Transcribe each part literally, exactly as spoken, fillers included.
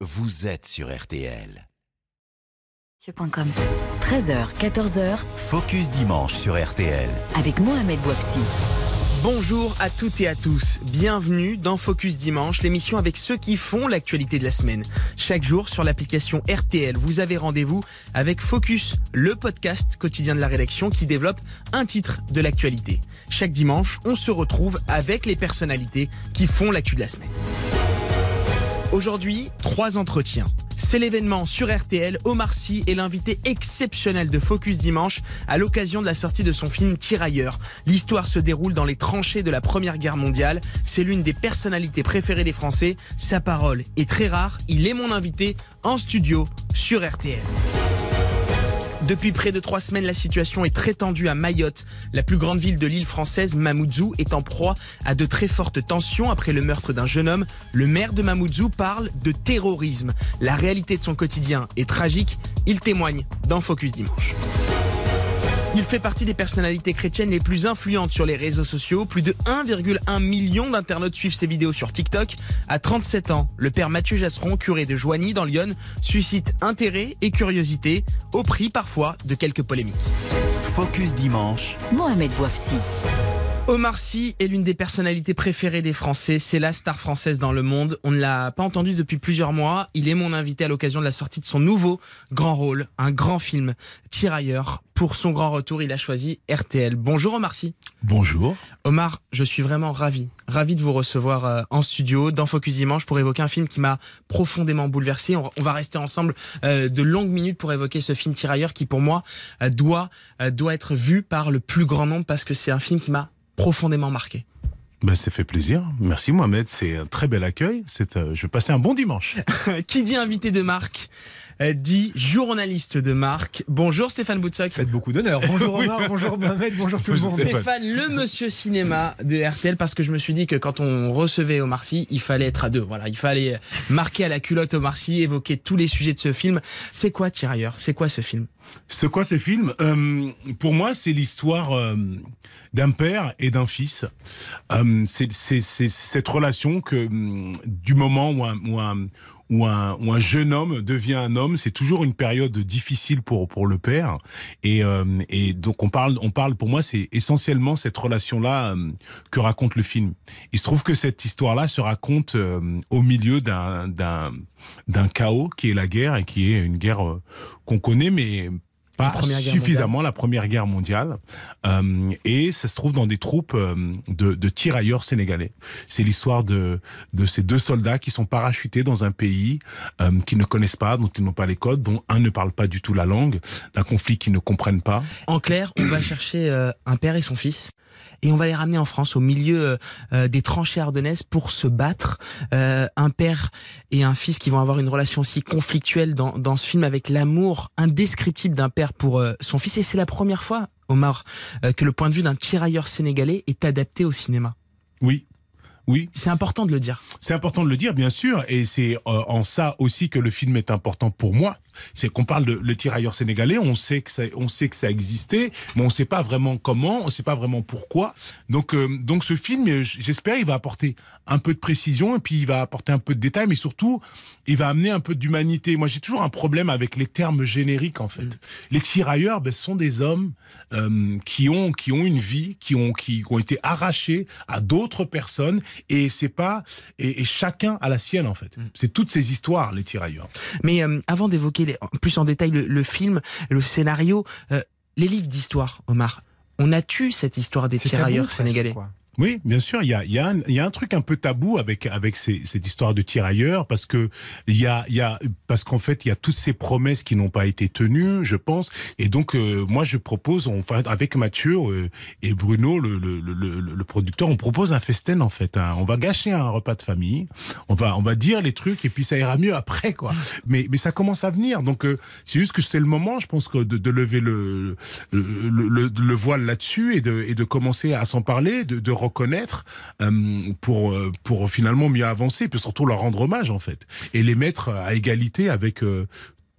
vous êtes sur R T L. treize heures, quatorze heures. Focus Dimanche sur R T L. Avec Mohamed Bouafsi. Bonjour à toutes et à tous, bienvenue dans Focus Dimanche, l'émission avec ceux qui font l'actualité de la semaine. Chaque jour sur l'application R T L, vous avez rendez-vous avec Focus, le podcast quotidien de la rédaction qui développe un titre de l'actualité. Chaque dimanche, on se retrouve avec les personnalités qui font l'actu de la semaine. Aujourd'hui, trois entretiens. C'est l'événement sur R T L. Omar Sy est l'invité exceptionnel de Focus Dimanche à l'occasion de la sortie de son film Tirailleurs. L'histoire se déroule dans les tranchées de la Première Guerre mondiale. C'est l'une des personnalités préférées des Français. Sa parole est très rare. Il est mon invité en studio sur R T L. Depuis près de trois semaines, la situation est très tendue à Mayotte. La plus grande ville de l'île française, Mamoudzou, est en proie à de très fortes tensions après le meurtre d'un jeune homme. Le maire de Mamoudzou parle de terrorisme. La réalité de son quotidien est tragique. Il témoigne dans Focus Dimanche. Il fait partie des personnalités chrétiennes les plus influentes sur les réseaux sociaux. Plus de un virgule un million d'internautes suivent ses vidéos sur TikTok. À trente-sept ans, le père Mathieu Jasseron, curé de Joigny dans l'Yonne, suscite intérêt et curiosité, au prix parfois de quelques polémiques. Focus Dimanche. Mohamed Bouafsi. Omar Sy est l'une des personnalités préférées des Français. C'est la star française dans le monde. On ne l'a pas entendu depuis plusieurs mois. Il est mon invité à l'occasion de la sortie de son nouveau grand rôle, un grand film, Tirailleurs. Pour son grand retour, il a choisi R T L. Bonjour Omar Sy. Bonjour. Omar, je suis vraiment ravi, ravi de vous recevoir euh, en studio, dans Focus Dimanche, pour évoquer un film qui m'a profondément bouleversé. On, on va rester ensemble euh, de longues minutes pour évoquer ce film Tirailleurs qui, pour moi, euh, doit, euh, doit être vu par le plus grand nombre parce que c'est un film qui m'a profondément marqué. Ben, ça fait plaisir. Merci Mohamed, c'est un très bel accueil. C'est, euh, je vais passer un bon dimanche. Qui dit invité de marque euh, dit journaliste de marque. Bonjour Stéphane Boutsock. Faites beaucoup d'honneur. Bonjour Omar, oui. Bonjour Mohamed, bonjour tout le monde. Stéphane, le monsieur cinéma de R T L, parce que je me suis dit que quand on recevait Omar Sy, il fallait être à deux. Voilà, il fallait marquer à la culotte Omar Sy, évoquer tous les sujets de ce film. C'est quoi Tirailleurs ? C'est quoi ce film ? C'est quoi ce film ? euh, Pour moi, c'est l'histoire euh, d'un père et d'un fils. Euh, c'est, c'est, c'est cette relation que du moment où un, où un Où un, où un jeune homme devient un homme, c'est toujours une période difficile pour pour le père. Et, euh, et donc on parle, on parle. Pour moi, c'est essentiellement cette relation-là euh, que raconte le film. Il se trouve que cette histoire-là se raconte euh, au milieu d'un d'un d'un chaos qui est la guerre et qui est une guerre euh, qu'on connaît, mais pas suffisamment, la Première Guerre mondiale. Euh, et ça se trouve dans des troupes euh, de, de tirailleurs sénégalais. C'est l'histoire de, de ces deux soldats qui sont parachutés dans un pays euh, qu'ils ne connaissent pas, dont ils n'ont pas les codes, dont un ne parle pas du tout la langue, d'un conflit qu'ils ne comprennent pas. En clair, on va chercher euh, un père et son fils. Et on va les ramener en France, au milieu euh, des tranchées ardennaises, pour se battre. Euh, un père et un fils qui vont avoir une relation aussi conflictuelle dans, dans ce film, avec l'amour indescriptible d'un père pour euh, son fils. Et c'est la première fois, Omar, euh, que le point de vue d'un tirailleur sénégalais est adapté au cinéma. Oui. Oui. C'est important de le dire. C'est important de le dire, bien sûr, et c'est euh, en ça aussi que le film est important pour moi. C'est qu'on parle de le tirailleur sénégalais, on sait que ça, on sait que ça existait, mais on ne sait pas vraiment comment, on ne sait pas vraiment pourquoi. Donc, euh, donc ce film, j'espère, il va apporter un peu de précision et puis il va apporter un peu de détails, mais surtout, il va amener un peu d'humanité. Moi, j'ai toujours un problème avec les termes génériques, en fait. Mmh. Les tirailleurs, ben, ce sont des hommes euh, qui ont qui ont une vie, qui ont qui, qui ont été arrachés à d'autres personnes. Et c'est pas et, et chacun a la sienne en fait. Mm. C'est toutes ces histoires, les tirailleurs. Mais euh, avant d'évoquer les, plus en détail le, le film, le scénario, euh, les livres d'histoire, Omar, on a tué cette histoire des c'est tirailleurs tabou, sénégalais. Quoi. Oui, bien sûr, il y a, il y a, un, il y a un truc un peu tabou avec avec ces, cette histoire de tirailleurs parce que il y a, il y a, parce qu'en fait, il y a toutes ces promesses qui n'ont pas été tenues, je pense. Et donc, euh, moi, je propose, enfin, avec Mathieu euh, et Bruno, le, le, le, le, le producteur, on propose un festin en fait. Hein. On va gâcher un repas de famille, on va, on va dire les trucs et puis ça ira mieux après, quoi. Mais, mais ça commence à venir. Donc, euh, c'est juste que c'est le moment, je pense, que de, de lever le, le, le, le voile là-dessus et de, et de commencer à s'en parler, de, de reconnaître euh, pour pour finalement mieux avancer, puis surtout leur rendre hommage en fait et les mettre à égalité avec euh,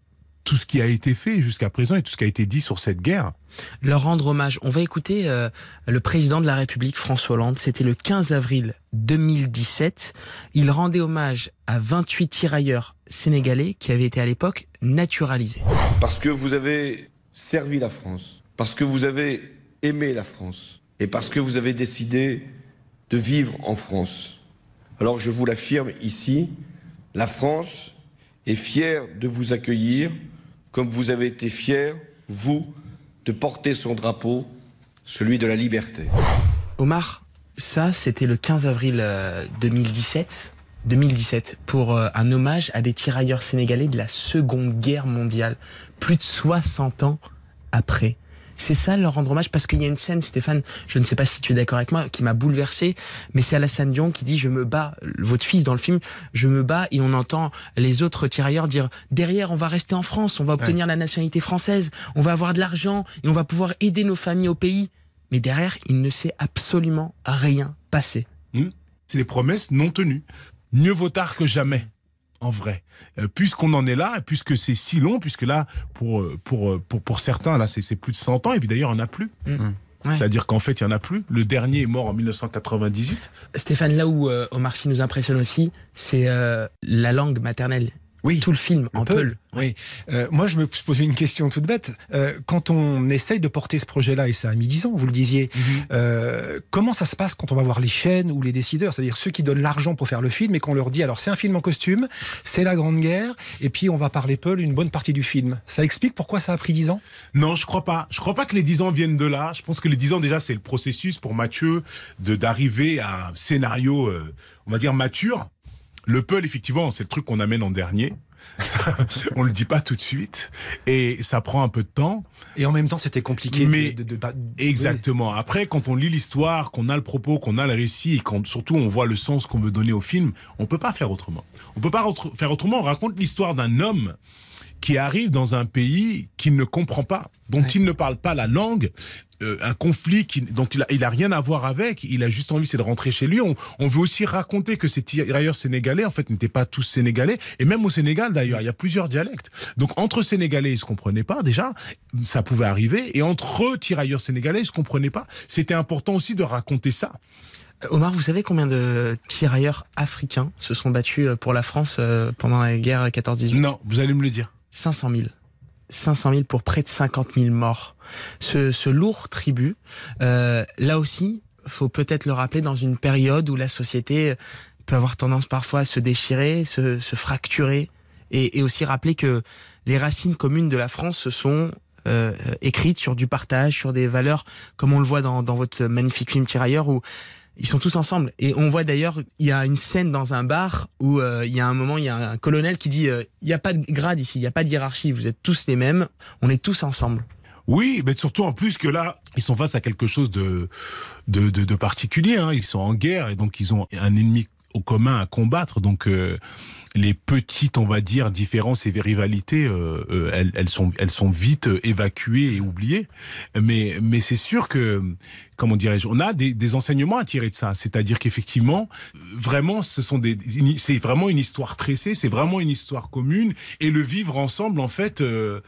tout ce qui a été fait jusqu'à présent et tout ce qui a été dit sur cette guerre. Leur rendre hommage. On va écouter euh, le président de la République, François Hollande. C'était le quinze avril deux mille dix-sept. Il rendait hommage à vingt-huit tirailleurs sénégalais qui avaient été à l'époque naturalisés. Parce que vous avez servi la France, parce que vous avez aimé la France et parce que vous avez décidé de vivre en France. Alors je vous l'affirme ici, la France est fière de vous accueillir comme vous avez été fiers, vous, de porter son drapeau, celui de la liberté. Omar, ça c'était le quinze avril deux mille dix-sept, deux mille dix-sept pour euh, un hommage à des tirailleurs sénégalais de la Seconde Guerre mondiale, plus de soixante ans après. C'est ça leur rendre hommage, parce qu'il y a une scène, Stéphane, je ne sais pas si tu es d'accord avec moi, qui m'a bouleversé, mais c'est Alassane Dion qui dit « je me bats », votre fils dans le film, « je me bats », et on entend les autres tirailleurs dire « derrière, on va rester en France, on va obtenir ouais. la nationalité française, on va avoir de l'argent, et on va pouvoir aider nos familles au pays ». Mais derrière, il ne s'est absolument rien passé. Mmh. C'est des promesses non tenues. Mieux vaut tard que jamais. En vrai, euh, puisqu'on en est là, puisque c'est si long, puisque là, pour pour pour pour certains, là, c'est c'est plus de cent ans, et puis d'ailleurs, il n'y en a plus. Mmh. Ouais. C'est-à-dire qu'en fait, il n'y en a plus. Le dernier est mort en mille neuf cent quatre-vingt-dix-huit. Stéphane, là où euh, Omar Sy nous impressionne aussi, c'est euh, la langue maternelle. Oui, tout le film en Peul. Oui. Euh, moi, je me posais une question toute bête. Euh, quand on essaye de porter ce projet-là, et ça a mis dix ans, vous le disiez, mm-hmm. euh, comment ça se passe quand on va voir les chaînes ou les décideurs, c'est-à-dire ceux qui donnent l'argent pour faire le film et qu'on leur dit, alors c'est un film en costume, c'est la Grande Guerre, et puis on va parler Peul une bonne partie du film. Ça explique pourquoi ça a pris dix ans ? Non, je crois pas. Je crois pas que les dix ans viennent de là. Je pense que les dix ans, déjà, c'est le processus pour Mathieu de d'arriver à un scénario, euh, on va dire, mature. Le Peul, effectivement, c'est le truc qu'on amène en dernier. Ça, on le dit pas tout de suite et ça prend un peu de temps. Et en même temps, c'était compliqué. Mais de, de, de, de... exactement. Après, quand on lit l'histoire, qu'on a le propos, qu'on a le récit, et quand surtout on voit le sens qu'on veut donner au film, on peut pas faire autrement. On peut pas faire autrement. On raconte l'histoire d'un homme qui arrive dans un pays qu'il ne comprend pas, dont ouais. il ne parle pas la langue. Euh, un conflit qui, dont il a, il a rien à voir avec, il a juste envie c'est de rentrer chez lui. On, on veut aussi raconter que ces tirailleurs sénégalais en fait n'étaient pas tous sénégalais, et même au Sénégal d'ailleurs il y a plusieurs dialectes. Donc entre sénégalais ils se comprenaient pas déjà, ça pouvait arriver, et entre tirailleurs sénégalais ils se comprenaient pas. C'était important aussi de raconter ça. Omar, vous savez combien de tirailleurs africains se sont battus pour la France pendant la guerre quatorze dix-huit ? Non, vous allez me le dire. cinq cent mille. cinq cent mille pour près de cinquante mille morts. Ce, ce lourd tribut, euh, là aussi, faut peut-être le rappeler dans une période où la société peut avoir tendance parfois à se déchirer, se, se fracturer, et, et aussi rappeler que les racines communes de la France se sont euh, écrites sur du partage, sur des valeurs, comme on le voit dans, dans votre magnifique film Tirailleurs, où ils sont tous ensemble. Et on voit d'ailleurs, il y a une scène dans un bar où euh, il y a un moment, il y a un colonel qui dit euh, « il n'y a pas de grade ici, il n'y a pas de hiérarchie, vous êtes tous les mêmes, on est tous ensemble ». Oui, mais surtout en plus que là, ils sont face à quelque chose de, de, de, de particulier. Hein. Ils sont en guerre et donc ils ont un ennemi au commun à combattre. Donc euh, les petites, on va dire, différences et rivalités, euh, euh, elles, elles sont, elles sont vite évacuées et oubliées. Mais, mais c'est sûr que, comment dirais-je, on a des, des enseignements à tirer de ça. C'est-à-dire qu'effectivement, vraiment, ce sont des, c'est vraiment une histoire tressée, c'est vraiment une histoire commune, et le vivre ensemble, en fait. Euh,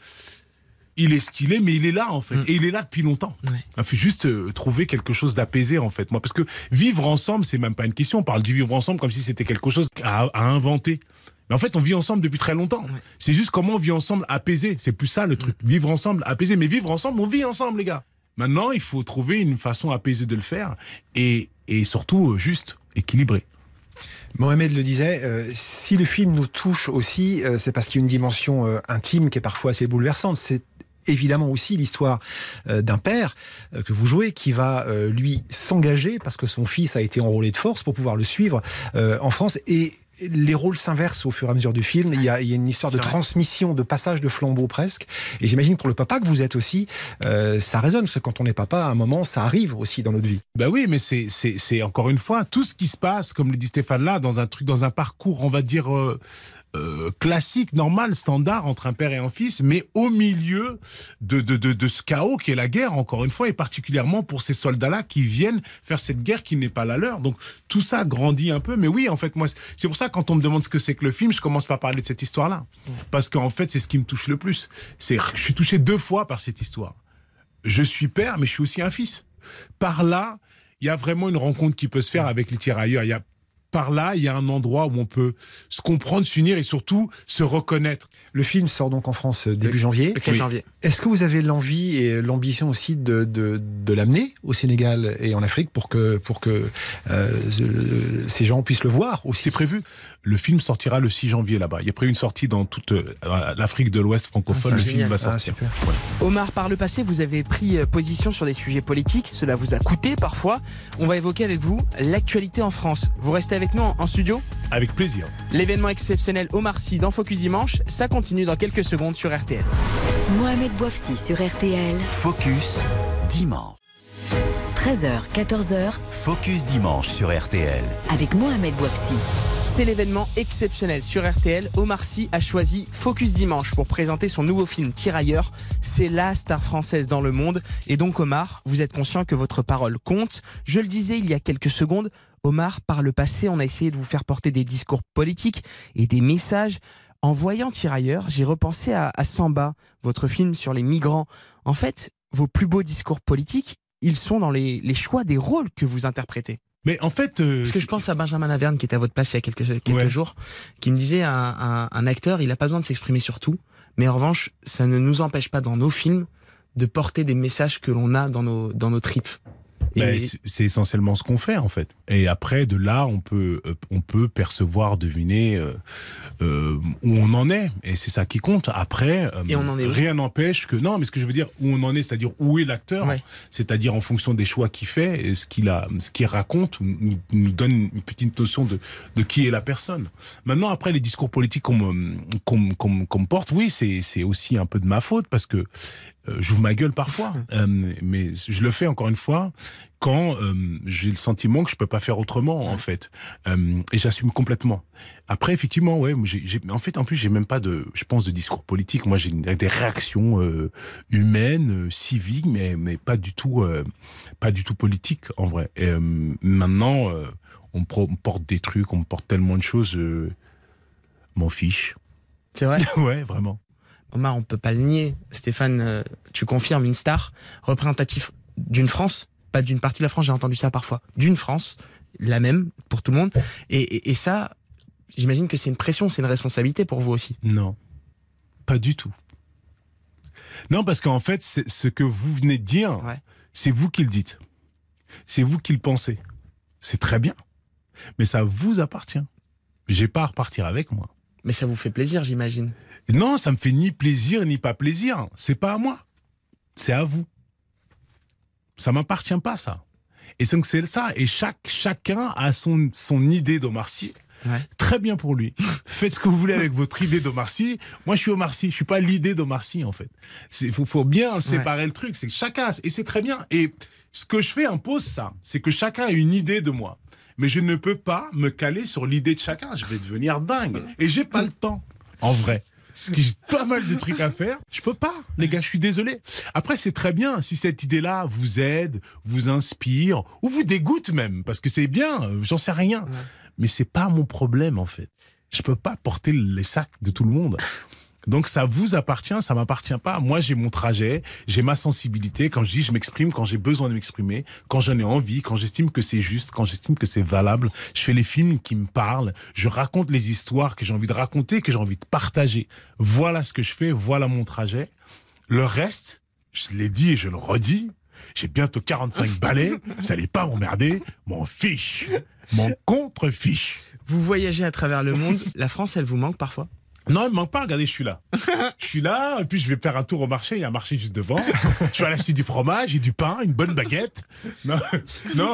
Il est ce qu'il est, mais il est là, en fait. Mmh. Et il est là depuis longtemps. Ouais. Il faut juste euh, trouver quelque chose d'apaisé, en fait. Moi, parce que vivre ensemble, c'est même pas une question. On parle du vivre ensemble comme si c'était quelque chose à, à inventer. Mais en fait, on vit ensemble depuis très longtemps. Ouais. C'est juste comment on vit ensemble apaisé. C'est plus ça, le truc. Mmh. Vivre ensemble apaisé. Mais vivre ensemble, on vit ensemble, les gars. Maintenant, il faut trouver une façon apaisée de le faire. Et, et surtout, euh, juste, équilibré. Mohamed le disait, euh, si le film nous touche aussi, euh, c'est parce qu'il y a une dimension euh, intime qui est parfois assez bouleversante. C'est évidemment aussi l'histoire euh, d'un père euh, que vous jouez qui va euh, lui s'engager parce que son fils a été enrôlé de force pour pouvoir le suivre euh, en France, et les rôles s'inversent au fur et à mesure du film. Il y a, il y a une histoire de transmission, de passage de flambeau presque, et j'imagine pour le papa que vous êtes aussi, euh, ça résonne, parce que quand on est papa, à un moment ça arrive aussi dans notre vie. Ben oui, mais c'est, c'est, c'est encore une fois tout ce qui se passe, comme le dit Stéphane là, dans un truc, dans un parcours, on va dire euh, euh, classique, normal, standard entre un père et un fils, mais au milieu de, de, de, de ce chaos qui est la guerre, encore une fois, et particulièrement pour ces soldats-là qui viennent faire cette guerre qui n'est pas la leur. Donc tout ça grandit un peu. Mais oui, en fait, moi, c'est pour ça, quand on me demande ce que c'est que le film, je commence par parler de cette histoire-là. Parce qu'en fait, c'est ce qui me touche le plus. C'est, je suis touché deux fois par cette histoire. Je suis père, mais je suis aussi un fils. Par là, il y a vraiment une rencontre qui peut se faire avec les tirailleurs. Il y a Par là, il y a un endroit où on peut se comprendre, s'unir et surtout se reconnaître. Le film sort donc en France début le, janvier. Le quatre oui. janvier. Est-ce que vous avez l'envie et l'ambition aussi de, de, de l'amener au Sénégal et en Afrique pour que, pour que euh, ces gens puissent le voir aussi? C'est prévu. Le film sortira le six janvier là-bas. Il y a prévu une sortie dans toute euh, l'Afrique de l'Ouest francophone. Ah, le génial. film va Ah, sortir. super. Ouais. Omar, par le passé, vous avez pris position sur des sujets politiques. Cela vous a coûté parfois. On va évoquer avec vous l'actualité en France. Vous restez avec nous en, en studio? Avec plaisir. L'événement exceptionnel Omar Sy dans Focus Dimanche, ça continue dans quelques secondes sur R T L. Mohamed Bouafsi sur R T L. Focus Dimanche. treize heures, quatorze heures, Focus Dimanche sur R T L. avec Mohamed Bouafsi. C'est l'événement exceptionnel sur R T L. Omar Sy a choisi Focus Dimanche pour présenter son nouveau film Tirailleurs. C'est la star française dans le monde. Et donc Omar, vous êtes conscient que votre parole compte. Je le disais il y a quelques secondes, Omar, par le passé, on a essayé de vous faire porter des discours politiques et des messages. En voyant Tirailleurs, j'ai repensé à, à Samba, votre film sur les migrants. En fait, vos plus beaux discours politiques, ils sont dans les, les choix des rôles que vous interprétez. Mais en fait... Euh, Parce que je pense à Benjamin Laverne qui était à votre place il y a quelques, quelques Ouais. jours, qui me disait un, un, un acteur, il n'a pas besoin de s'exprimer sur tout, mais en revanche, ça ne nous empêche pas dans nos films de porter des messages que l'on a dans nos, dans nos tripes. Et Ben, c'est- c'est essentiellement ce qu'on fait en fait. Et après, de là, on peut, euh, on peut percevoir, deviner euh, euh, où on en est. Et c'est ça qui compte. Après, euh, Et on en est où rien n'empêche que non. Mais ce que je veux dire, où on en est, c'est-à-dire où est l'acteur, Ouais. c'est-à-dire en fonction des choix qu'il fait, et ce qu'il a, ce qu'il raconte, nous, nous donne une petite notion de, de qui est la personne. Maintenant, après les discours politiques qu'on me, qu'on, me- qu'on me- qu'on me porte, oui, c'est, c'est aussi un peu de ma faute parce que euh, j'ouvre ma gueule parfois, euh, mais je le fais encore une fois quand euh, j'ai le sentiment que je peux pas faire autrement en fait, euh, et j'assume complètement. Après, effectivement, ouais, moi, j'ai, j'ai, en fait, en plus, j'ai même pas de, je pense, de discours politique. Moi, j'ai des réactions euh, humaines, euh, civiques, mais mais pas du tout, euh, pas du tout politiques en vrai. Et euh, maintenant, euh, on, pro- on porte des trucs, on me porte tellement de choses, euh, m'en fiche. c'est vrai. Ouais, vraiment. Omar, on peut pas le nier. Stéphane, euh, tu confirmes une star représentative d'une France, pas d'une partie de la France, j'ai entendu ça parfois, d'une France, la même pour tout le monde. Et, et, et ça, j'imagine que c'est une pression, c'est une responsabilité pour vous aussi. Non, pas du tout. Non, parce qu'en fait, c'est ce que vous venez de dire, Ouais. c'est vous qui le dites. C'est vous qui le pensez. C'est très bien. Mais ça vous appartient. J'ai pas à repartir avec moi. Mais ça vous fait plaisir, j'imagine. Non, ça me fait ni plaisir ni pas plaisir. C'est pas à moi. C'est à vous. Ça m'appartient pas, ça. Et donc c'est ça. Et chaque, chacun a son, son idée d'Omar Sy. Ouais. Très bien pour lui. Faites ce que vous voulez avec votre idée d'Omar Sy. Moi, je suis Omar Sy. Je suis pas l'idée d'Omar Sy, en fait. Il faut, faut bien séparer le truc. C'est que chacun, et c'est très bien. Et ce que je fais impose ça. C'est que chacun a une idée de moi. Mais je ne peux pas me caler sur l'idée de chacun. Je vais devenir dingue. Et j'ai pas le temps. En vrai. Parce que j'ai pas mal de trucs à faire. Je peux pas, les gars, je suis désolé. Après, c'est très bien si cette idée-là vous aide, vous inspire, ou vous dégoûte même, parce que c'est bien, euh, j'en sais rien. Ouais. Mais c'est pas mon problème, en fait. Je peux pas porter les sacs de tout le monde. Donc ça vous appartient, ça m'appartient pas. Moi, j'ai mon trajet, j'ai ma sensibilité. Quand je dis, je m'exprime quand j'ai besoin de m'exprimer, quand j'en ai envie, quand j'estime que c'est juste, quand j'estime que c'est valable. Je fais les films qui me parlent, je raconte les histoires que j'ai envie de raconter, que j'ai envie de partager. Voilà ce que je fais, voilà mon trajet. Le reste, je l'ai dit et je le redis, j'ai bientôt quarante-cinq balais, vous allez pas m'emmerder, m'en fiche, m'en contre-fiche. Vous voyagez à travers le monde. La France, elle vous manque parfois? Non, il me manque pas, regardez, je suis là. Je suis là, et puis je vais faire un tour au marché, il y a un marché juste devant. Je vais aller acheter du fromage et du pain, une bonne baguette. Non, non.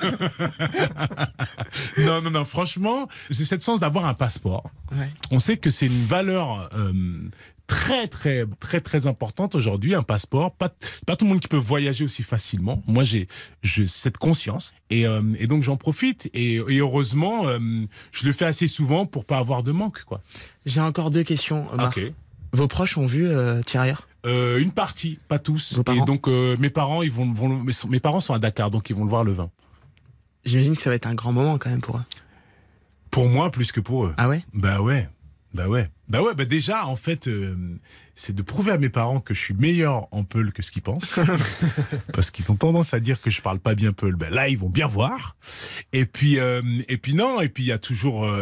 Non, non, non, franchement, c'est cette sens d'avoir un passeport. Ouais. On sait que c'est une valeur euh, très très très très importante aujourd'hui, un passeport. Pas pas tout le monde qui peut voyager aussi facilement. Moi j'ai j'ai cette conscience et euh, et donc j'en profite et, et heureusement euh, je le fais assez souvent pour pas avoir de manque quoi. J'ai encore deux questions, Omar. Ok. Vos proches ont vu euh, Tirailleurs? Euh, une partie, pas tous. Vos parents? Et donc euh, mes parents ils vont, vont mes, mes parents sont à Dakar donc ils vont le voir le vingt. J'imagine que ça va être un grand moment quand même pour eux. Pour moi plus que pour eux. Ah ouais? Bah ouais. Bah ouais, bah ouais, bah déjà en fait, euh, c'est de prouver à mes parents que je suis meilleur en Peul que ce qu'ils pensent, parce qu'ils ont tendance à dire que je parle pas bien Peul. Ben là, ils vont bien voir. Et puis, euh, et puis non, et puis il y a toujours, euh,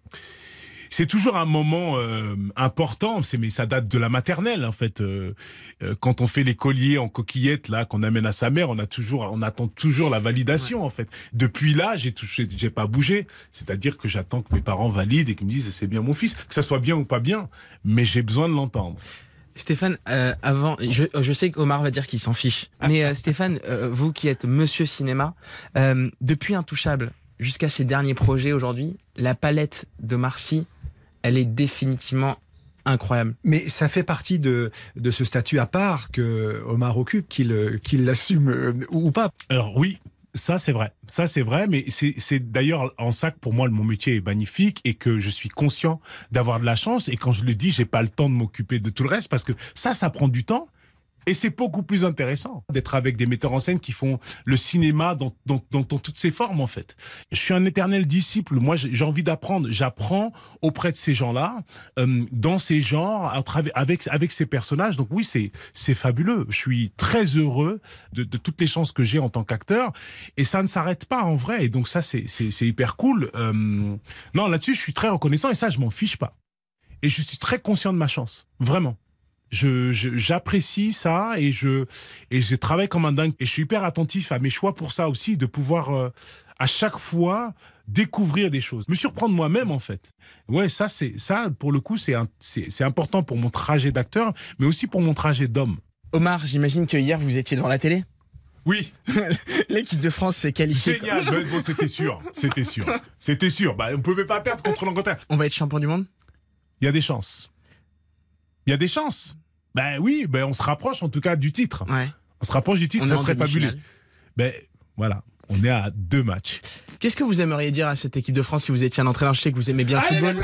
c'est toujours un moment euh, important. C'est mais ça date de la maternelle en fait. Euh, euh, quand on fait les colliers en coquillettes là qu'on amène à sa mère, on a toujours, on attend toujours la validation ouais. en fait. Depuis là, j'ai touché, j'ai pas bougé. C'est-à-dire que j'attends que mes parents valident et qu'ils me disent c'est bien mon fils, que ça soit bien ou pas bien, mais j'ai besoin de l'entendre. Stéphane, euh, avant, je, je sais qu'Omar va dire qu'il s'en fiche, mais euh, Stéphane, euh, vous qui êtes Monsieur Cinéma, euh, depuis Intouchable jusqu'à ses derniers projets aujourd'hui, la palette d'Omar Sy, elle est définitivement incroyable. Mais ça fait partie de, de ce statut à part que Omar occupe, qu'il qu'il l'assume euh, ou pas. Alors oui, ça c'est vrai. Ça c'est vrai, mais c'est, c'est d'ailleurs en ça que pour moi mon métier est magnifique et que je suis conscient d'avoir de la chance. Et quand je le dis, j'ai pas le temps de m'occuper de tout le reste parce que ça, ça prend du temps. Et c'est beaucoup plus intéressant d'être avec des metteurs en scène qui font le cinéma dans, dans, dans, dans toutes ses formes, en fait. Je suis un éternel disciple. Moi, j'ai envie d'apprendre. J'apprends auprès de ces gens-là, euh, dans ces genres, à travers, avec, avec ces personnages. Donc oui, c'est, c'est fabuleux. Je suis très heureux de, de toutes les chances que j'ai en tant qu'acteur. Et ça ne s'arrête pas, en vrai. Et donc ça, c'est, c'est, c'est hyper cool. Euh, non, là-dessus, je suis très reconnaissant. Et ça, je m'en fiche pas. Et je suis très conscient de ma chance. Vraiment. Je, je, j'apprécie ça et je, et je travaille comme un dingue. Et je suis hyper attentif à mes choix pour ça aussi, de pouvoir euh, à chaque fois découvrir des choses, me surprendre moi-même en fait. Ouais, ça c'est ça pour le coup c'est un, c'est, c'est important pour mon trajet d'acteur, mais aussi pour mon trajet d'homme. Omar, j'imagine que hier vous étiez devant la télé. Oui. L'équipe de France s'est qualifiée. Génial. Ben, bon, c'était sûr, c'était sûr, c'était sûr. Bah, on pouvait pas perdre contre l'Angleterre. On va être champion du monde. Il y a des chances. Il y a des chances. Ben oui, ben on se rapproche en tout cas du titre. Ouais. On se rapproche du titre, on ça serait fabuleux. Ben voilà, on est à deux matchs. Qu'est-ce que vous aimeriez dire à cette équipe de France si vous étiez un entraîneur? Je sais que vous aimez bien le Allez, football.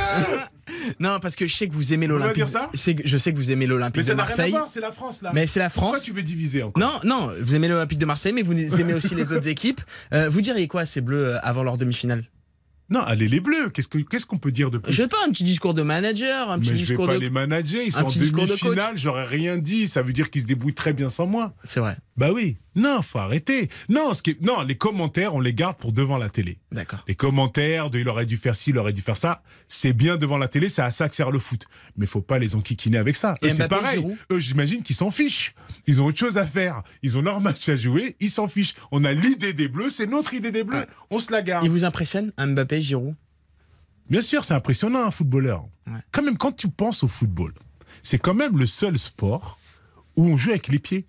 Non, parce que je sais que vous aimez l'Olympique. Dire ça je, sais que, je sais que vous aimez l'Olympique de Marseille. Mais ça n'a rien à voir, c'est la France là. Mais c'est la France. Pourquoi tu veux diviser encore? Non, non, vous aimez l'Olympique de Marseille, mais vous aimez aussi les autres équipes. Euh, vous diriez quoi à ces Bleus avant leur demi-finale? Non, allez les Bleus, qu'est-ce que qu'est-ce qu'on peut dire de plus? Je sais pas, un petit discours de manager, un petit mais discours je vais de... pas les manager, ils sont en demi-finale, j'aurais rien dit, ça veut dire qu'ils se débrouillent très bien sans moi. C'est vrai. Bah oui. Non, faut arrêter. Non, ce qui est... non, les commentaires, on les garde pour devant la télé. D'accord. Les commentaires de il aurait dû faire ci, il aurait dû faire ça, c'est bien devant la télé, c'est à ça que sert le foot. Mais faut pas les enquiquiner avec ça. Eux, c'est pareil. Giroud. Eux, j'imagine qu'ils s'en fichent. Ils ont autre chose à faire. Ils ont leur match à jouer, ils s'en fichent. On a l'idée des Bleus, c'est notre idée des Bleus. Ouais. On se la garde. Ils vous impressionnent, Mbappé, Giroud? Bien sûr, c'est impressionnant un footballeur. Ouais. Quand même, quand tu penses au football, c'est quand même le seul sport où on joue avec les pieds.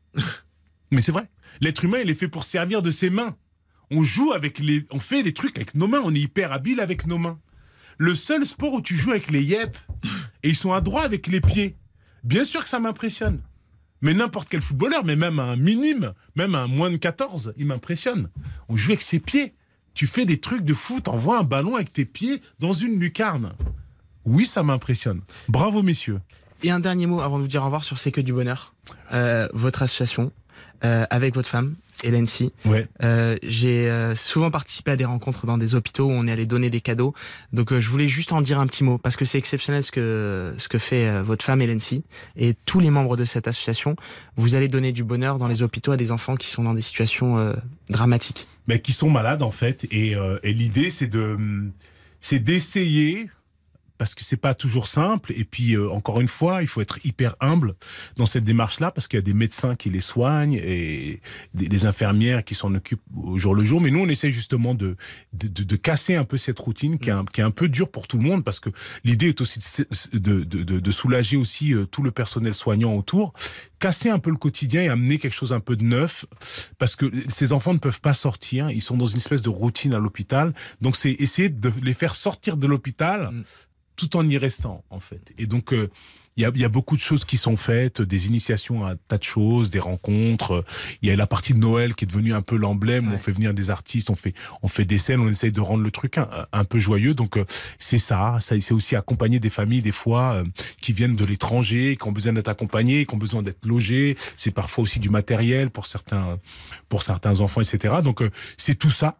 Mais c'est vrai. L'être humain, il est fait pour servir de ses mains. On joue avec les, on fait des trucs avec nos mains. On est hyper habile avec nos mains. Le seul sport où tu joues avec les yep et ils sont adroits avec les pieds. Bien sûr que ça m'impressionne. Mais n'importe quel footballeur, mais même un minime, même un moins de quatorze, il m'impressionne. On joue avec ses pieds. Tu fais des trucs de foot, envoie un ballon avec tes pieds dans une lucarne. Oui, ça m'impressionne. Bravo, messieurs. Et un dernier mot avant de vous dire au revoir sur C'est que du bonheur. Euh, votre association, euh, avec votre femme, Hélène Sy. Ouais. Euh, j'ai euh, souvent participé à des rencontres dans des hôpitaux où on est allé donner des cadeaux. Donc euh, je voulais juste en dire un petit mot parce que c'est exceptionnel ce que ce que fait euh, votre femme Hélène Sy et tous les membres de cette association. Vous allez donner du bonheur dans les hôpitaux à des enfants qui sont dans des situations euh, dramatiques. Mais qui sont malades en fait. Et, euh, et l'idée c'est de c'est d'essayer. Parce que c'est pas toujours simple. Et puis, euh, encore une fois, il faut être hyper humble dans cette démarche-là, parce qu'il y a des médecins qui les soignent et des, des infirmières qui s'en occupent au jour le jour. Mais nous, on essaie justement de, de, de, de casser un peu cette routine qui est un, qui est un peu dure pour tout le monde, parce que l'idée est aussi de, de, de, de soulager aussi euh, tout le personnel soignant autour, casser un peu le quotidien et amener quelque chose un peu de neuf, parce que ces enfants ne peuvent pas sortir. Ils sont dans une espèce de routine à l'hôpital. Donc, c'est essayer de les faire sortir de l'hôpital. Mm. tout en y restant, en fait. Et donc, il euh, y, a, y a beaucoup de choses qui sont faites, des initiations à un tas de choses, des rencontres. Il y a la partie de Noël qui est devenue un peu l'emblème. Ouais. On fait venir des artistes, on fait, on fait des scènes, on essaye de rendre le truc un, un peu joyeux. Donc, euh, c'est ça. ça c'est aussi accompagner des familles, des fois, euh, qui viennent de l'étranger, qui ont besoin d'être accompagnées, qui ont besoin d'être logées. C'est parfois aussi du matériel pour certains, pour certains enfants, et cetera. Donc, euh, c'est tout ça.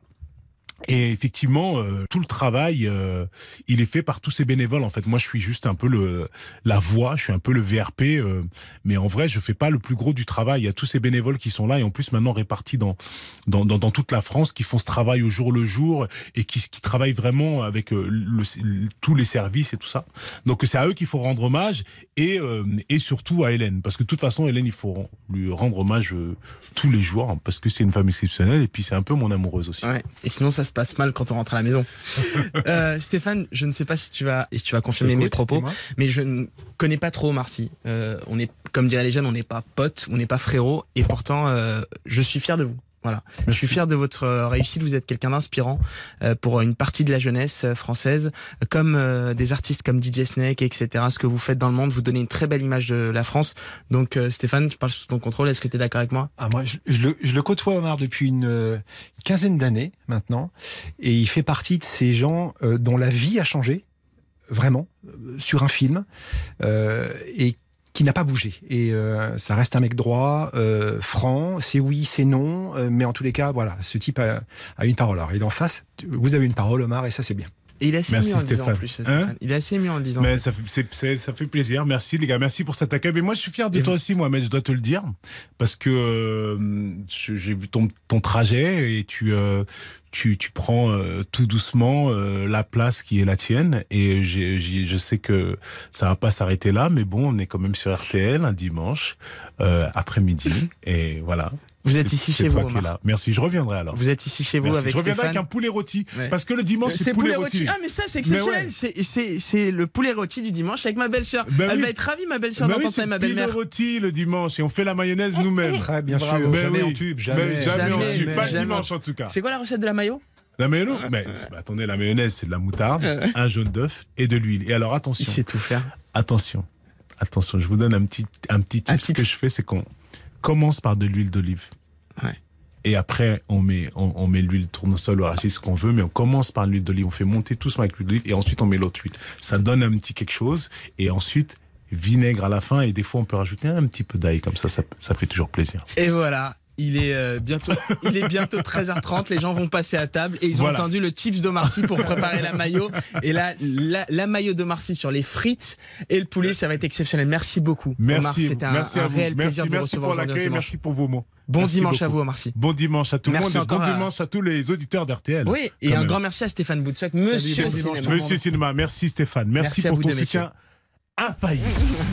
Et effectivement, euh, tout le travail, euh, il est fait par tous ces bénévoles. En fait, moi, je suis juste un peu le la voix, je suis un peu le V R P, euh, mais en vrai, je fais pas le plus gros du travail. Il y a tous ces bénévoles qui sont là et en plus maintenant répartis dans dans dans, dans toute la France, qui font ce travail au jour le jour et qui qui travaillent vraiment avec euh, le, le, tous les services et tout ça. Donc c'est à eux qu'il faut rendre hommage et euh, et surtout à Hélène, parce que de toute façon, Hélène, il faut lui rendre hommage euh, tous les jours, hein, parce que c'est une femme exceptionnelle et puis c'est un peu mon amoureuse aussi. Ouais. Et sinon, ça se passe mal quand on rentre à la maison. euh, Stéphane, je ne sais pas si tu vas, si tu vas confirmer mes propos, mais je ne connais pas trop Omar Sy. Euh, on est, comme diraient les jeunes, on n'est pas potes, on n'est pas frérots, et pourtant, euh, je suis fier de vous. Voilà. Merci. Je suis fier de votre réussite. Vous êtes quelqu'un d'inspirant euh, pour une partie de la jeunesse euh, française, comme euh, des artistes comme D J Snake, et cetera. Ce que vous faites dans le monde, vous donnez une très belle image de la France. Donc, euh, Stéphane, je parle sous ton contrôle. Est-ce que tu es d'accord avec moi? Ah, moi, je, je, le, je le côtoie, Omar, depuis une, une quinzaine d'années maintenant, et il fait partie de ces gens euh, dont la vie a changé, vraiment, euh, sur un film, euh, et qui n'a pas bougé. Et euh, ça reste un mec droit, euh, franc, c'est oui, c'est non, euh, mais en tous les cas, voilà, ce type a, a une parole. Alors, il est en face, vous avez une parole, Omar, et ça, c'est bien. Et il est assez merci ému en Stéphane. Le disant en plus, Stéphane. Hein, il est assez ému en le disant. Mais ça fait, c'est, c'est, ça fait plaisir. Merci les gars, merci pour cet accueil. Mais moi je suis fier de et toi vous... aussi, Mohamed, je dois te le dire, parce que euh, j'ai vu ton, ton trajet et tu euh, tu, tu prends euh, tout doucement euh, la place qui est la tienne. Et j'ai, j'ai, je sais que ça va pas s'arrêter là, mais bon, on est quand même sur R T L un dimanche euh, après-midi et voilà. Vous êtes ici chez vous, Omar. Merci, je reviendrai alors. Vous êtes ici chez vous. Merci. avec Je reviendrai Stéphane. avec un poulet rôti, ouais. parce que le dimanche c'est, c'est poulet, poulet rôti. rôti. Ah mais ça c'est exceptionnel, ouais. c'est, c'est, c'est le poulet rôti du dimanche avec ma belle-sœur. Ben Elle oui. va être ravie, ma belle-sœur, ben d'entendre oui, ça, ma belle-mère. C'est poulet rôti le dimanche et on fait la mayonnaise nous-mêmes. Très bien sûr, ben jamais oui. en tube, jamais. Ben jamais, jamais en tube, jamais, pas jamais. dimanche en tout cas. C'est quoi la recette de la mayo? La mayonnaise, mais bah, attendez, la mayonnaise c'est de la moutarde, un jaune d'œuf et de l'huile. Et alors attention. Il sait tout faire. Attention, attention, je vous donne un petit un petit tip. Ce que je fais, c'est qu'on commence par de l'huile d'olive. Ouais. Et après, on met, on, on met l'huile de tournesol ou arachide, ce qu'on veut, mais on commence par l'huile d'olive. On fait monter tout ça avec l'huile d'olive et ensuite on met l'autre huile. Ça donne un petit quelque chose. Et ensuite, vinaigre à la fin. Et des fois, on peut rajouter un petit peu d'ail. Comme ça, ça, ça fait toujours plaisir. Et voilà. Il est, euh, bientôt, il est bientôt treize heures trente, les gens vont passer à table et ils ont voilà. entendu le tips d'Omar Sy pour préparer la mayo. Et là, la, la mayo d'Omar Sy sur les frites et le poulet, ça va être exceptionnel. Merci beaucoup. Merci, Omar, c'était un, merci un à vous. réel merci, plaisir de vous merci recevoir pour l'accueil, merci pour vos mots. Bon merci dimanche beaucoup. à vous, Omar Sy. Bon dimanche à tout merci le monde et bon à... dimanche à tous les auditeurs d'R T L. Oui, et un même. grand merci à Stéphane Boutsock, Monsieur Cinéma. Monsieur Cinéma, merci Stéphane. Merci, merci pour ton soutien. Infaillible.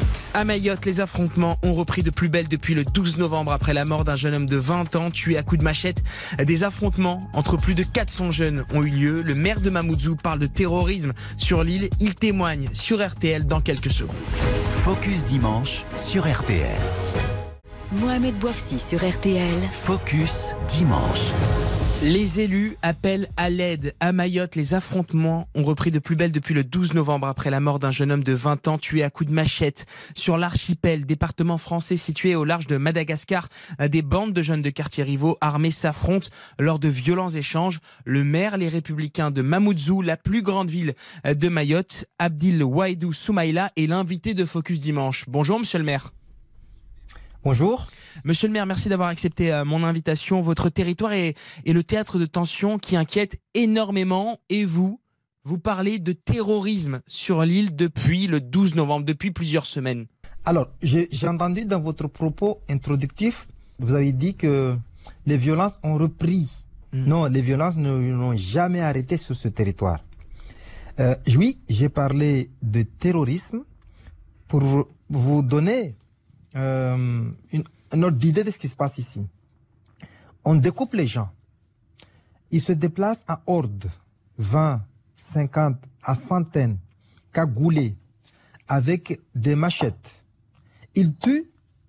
À Mayotte, les affrontements ont repris de plus belle depuis le douze novembre après la mort d'un jeune homme de vingt ans tué à coups de machette. Des affrontements entre plus de quatre cents jeunes ont eu lieu. Le maire de Mamoudzou parle de terrorisme sur l'île. Il témoigne sur R T L dans quelques secondes. Focus dimanche sur R T L. Mohamed Bouafsi sur R T L. Focus dimanche. Les élus appellent à l'aide. À Mayotte, les affrontements ont repris de plus belle depuis le douze novembre après la mort d'un jeune homme de vingt ans tué à coups de machette. Sur l'archipel, département français situé au large de Madagascar, des bandes de jeunes de quartiers rivaux armés s'affrontent lors de violents échanges. Le maire, les Républicains de Mamoudzou, la plus grande ville de Mayotte, Abdil Waïdou Soumaïla, est l'invité de Focus Dimanche. Bonjour, monsieur le maire. Bonjour. Monsieur le maire, merci d'avoir accepté euh, mon invitation. Votre territoire est, est le théâtre de tensions qui inquiète énormément. Et vous, vous parlez de terrorisme sur l'île depuis le douze novembre, depuis plusieurs semaines. Alors, j'ai, j'ai entendu dans votre propos introductif, vous avez dit que les violences ont repris. Mmh. Non, les violences ne, n'ont jamais arrêté sur ce territoire. Euh, oui, j'ai parlé de terrorisme pour vous donner euh, une une autre idée de ce qui se passe ici. On découpe les gens. Ils se déplacent en hordes, vingt, cinquante, à centaines, cagoulés, avec des machettes. Ils tuent,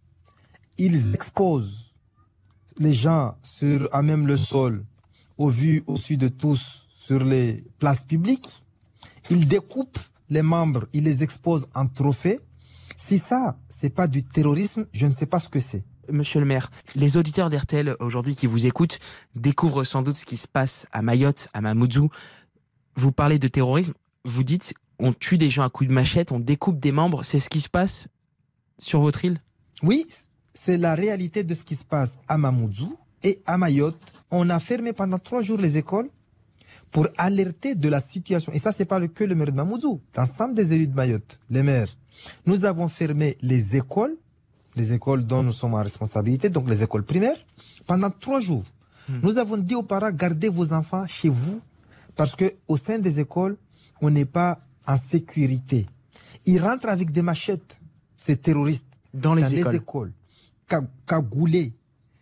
ils exposent les gens sur, à même le sol, au vu au-dessus de tous, sur les places publiques. Ils découpent les membres, ils les exposent en trophée. Si ça, c'est pas du terrorisme, je ne sais pas ce que c'est. Monsieur le maire, les auditeurs d'R T L aujourd'hui qui vous écoutent découvrent sans doute ce qui se passe à Mayotte, à Mamoudzou. Vous parlez de terrorisme, vous dites on tue des gens à coups de machette, on découpe des membres, c'est ce qui se passe sur votre île? Oui, c'est la réalité de ce qui se passe à Mamoudzou et à Mayotte. On a fermé pendant trois jours les écoles pour alerter de la situation. Et ça, c'est pas le, que le maire de Mamoudzou, l'ensemble des élus de Mayotte, les maires. Nous avons fermé les écoles, les écoles dont nous sommes en responsabilité, donc les écoles primaires, pendant trois jours. Mmh. Nous avons dit aux parents, gardez vos enfants chez vous, parce que au sein des écoles, on n'est pas en sécurité. Ils rentrent avec des machettes, ces terroristes, dans les dans écoles, les écoles cagoulés.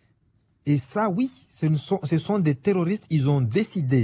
Et ça, oui, ce sont, ce sont des terroristes. Ils ont décidé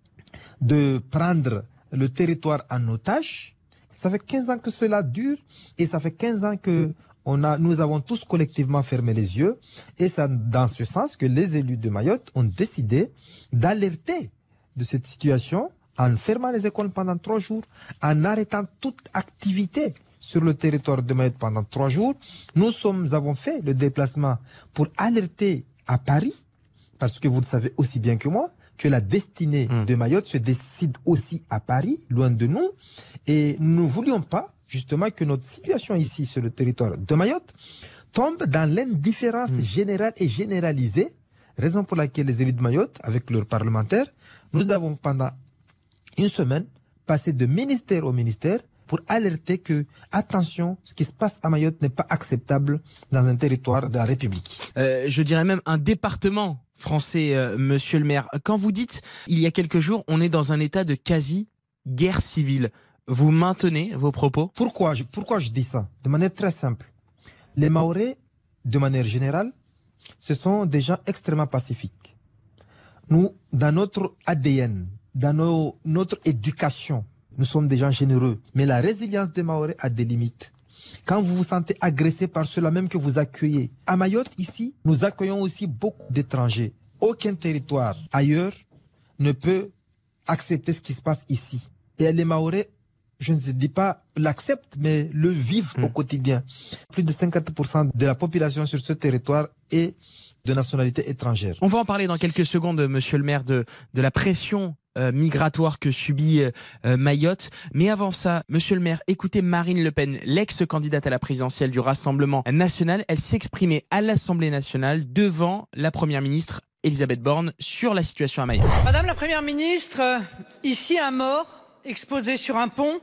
de prendre le territoire en otage. Ça fait quinze ans que cela dure, et ça fait quinze ans que on a, nous avons tous collectivement fermé les yeux, et c'est dans ce sens que les élus de Mayotte ont décidé d'alerter de cette situation en fermant les écoles pendant trois jours, en arrêtant toute activité sur le territoire de Mayotte pendant trois jours. Nous sommes, avons fait le déplacement pour alerter à Paris, parce que vous le savez aussi bien que moi, que la destinée mmh. de Mayotte se décide aussi à Paris, loin de nous, et nous ne voulions pas justement que notre situation ici sur le territoire de Mayotte tombe dans l'indifférence mmh. générale et généralisée, raison pour laquelle les élus de Mayotte, avec leurs parlementaires, nous avons pendant une semaine passé de ministère au ministère pour alerter que, attention, ce qui se passe à Mayotte n'est pas acceptable dans un territoire de la République. Euh, je dirais même un département français, euh, monsieur le maire. Quand vous dites, il y a quelques jours, on est dans un état de quasi-guerre civile, vous maintenez vos propos? Pourquoi je, pourquoi je dis ça? De manière très simple. Les Mahorais, de manière générale, ce sont des gens extrêmement pacifiques. Nous, dans notre A D N, dans nos, notre éducation, nous sommes des gens généreux. Mais la résilience des Mahorais a des limites. Quand vous vous sentez agressé par ceux-là même que vous accueillez. À Mayotte, ici, nous accueillons aussi beaucoup d'étrangers. Aucun territoire ailleurs ne peut accepter ce qui se passe ici. Et les Mahorais, je ne dis pas l'acceptent, mais le vivent mmh. au quotidien. Plus de cinquante pour cent de la population sur ce territoire est de nationalité étrangère. On va en parler dans quelques secondes, monsieur le maire, de, de la pression Euh, migratoire que subit euh, Mayotte. Mais avant ça, monsieur le maire, écoutez Marine Le Pen, l'ex-candidate à la présidentielle du Rassemblement national. Elle s'exprimait à l'Assemblée nationale devant la première ministre Elisabeth Borne sur la situation à Mayotte. Madame la première ministre, euh, ici un mort exposé sur un pont,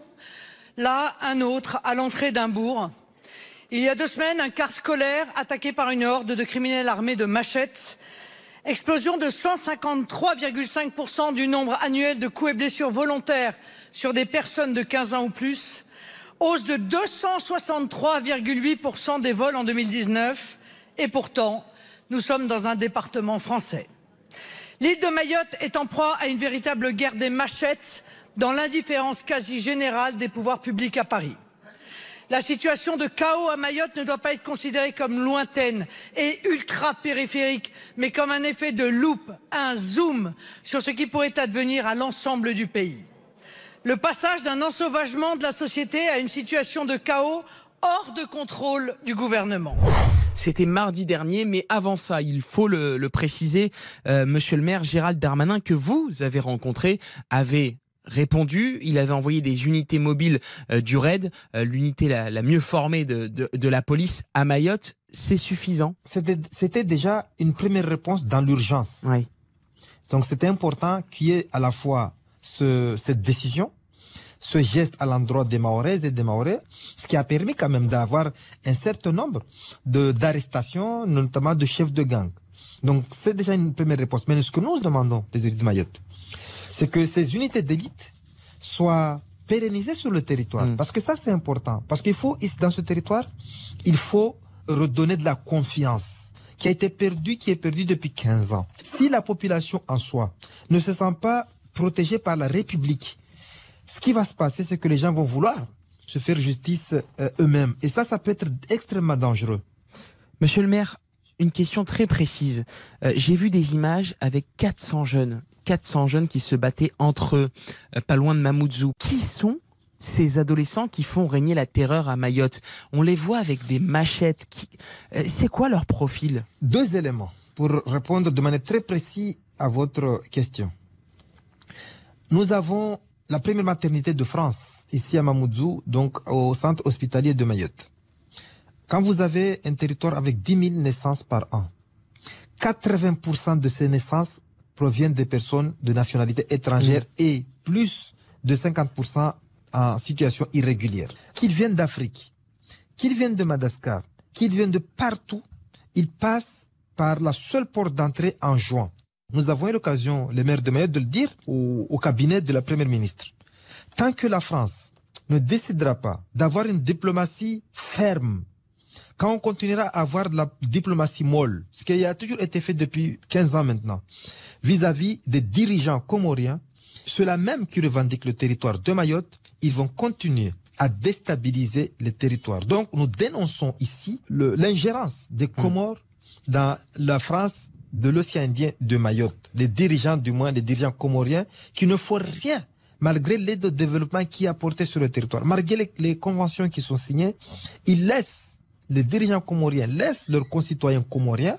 là un autre à l'entrée d'un bourg. Il y a deux semaines, un car scolaire attaqué par une horde de criminels armés de machettes. Explosion de cent cinquante-trois virgule cinq pour cent du nombre annuel de coups et blessures volontaires sur des personnes de quinze ans ou plus. Hausse de deux cent soixante-trois virgule huit pour cent des vols en deux mille dix-neuf. Et pourtant, nous sommes dans un département français. L'île de Mayotte est en proie à une véritable guerre des machettes dans l'indifférence quasi générale des pouvoirs publics à Paris. La situation de chaos à Mayotte ne doit pas être considérée comme lointaine et ultra-périphérique, mais comme un effet de loupe, un zoom sur ce qui pourrait advenir à l'ensemble du pays. Le passage d'un ensauvagement de la société à une situation de chaos hors de contrôle du gouvernement. C'était mardi dernier, mais avant ça, il faut le, le préciser, euh, monsieur le maire, Gérald Darmanin, que vous avez rencontré, avait répondu, il avait envoyé des unités mobiles euh, du RAID, euh, l'unité la, la mieux formée de, de, de la police à Mayotte. C'est suffisant? C'était, c'était déjà une première réponse dans l'urgence. Oui. Donc c'était important qu'il y ait à la fois ce, cette décision, ce geste à l'endroit des Mahoraises et des Mahorais, ce qui a permis quand même d'avoir un certain nombre de, d'arrestations, notamment de chefs de gang. Donc c'est déjà une première réponse. Mais ce que nous demandons, les élus de Mayotte, c'est que ces unités d'élite soient pérennisées sur le territoire. Mmh. Parce que ça, c'est important. Parce qu'il faut, dans ce territoire, il faut redonner de la confiance qui a été perdue, qui est perdue depuis quinze ans. Si la population en soi ne se sent pas protégée par la République, ce qui va se passer, c'est que les gens vont vouloir se faire justice euh, eux-mêmes. Et ça, ça peut être extrêmement dangereux. Monsieur le maire, une question très précise. Euh, j'ai vu des images avec quatre cents jeunes. quatre cents jeunes qui se battaient entre eux, euh, pas loin de Mamoudzou. Qui sont ces adolescents qui font régner la terreur à Mayotte? On les voit avec des machettes. Qui... C'est quoi leur profil? Deux éléments pour répondre de manière très précise à votre question. Nous avons la première maternité de France, ici à Mamoudzou, donc au centre hospitalier de Mayotte. Quand vous avez un territoire avec dix mille naissances par an, quatre-vingts pour cent de ces naissances proviennent des personnes de nationalité étrangère mmh. et plus de cinquante pour cent en situation irrégulière. Qu'ils viennent d'Afrique, qu'ils viennent de Madagascar, qu'ils viennent de partout, ils passent par la seule porte d'entrée en juin. Nous avons eu l'occasion, les maires de Mayotte, de le dire au, au cabinet de la première ministre. Tant que la France ne décidera pas d'avoir une diplomatie ferme, quand on continuera à avoir de la diplomatie molle, ce qui a toujours été fait depuis quinze ans maintenant, vis-à-vis des dirigeants comoriens, ceux-là même qui revendiquent le territoire de Mayotte, ils vont continuer à déstabiliser les territoires. Donc nous dénonçons ici le, l'ingérence des Comores mmh. dans la France de l'océan Indien de Mayotte. Les dirigeants, du moins les dirigeants comoriens, qui ne font rien malgré l'aide au développement qui est apportée sur le territoire. Malgré les, les conventions qui sont signées, ils laissent, les dirigeants comoriens laissent leurs concitoyens comoriens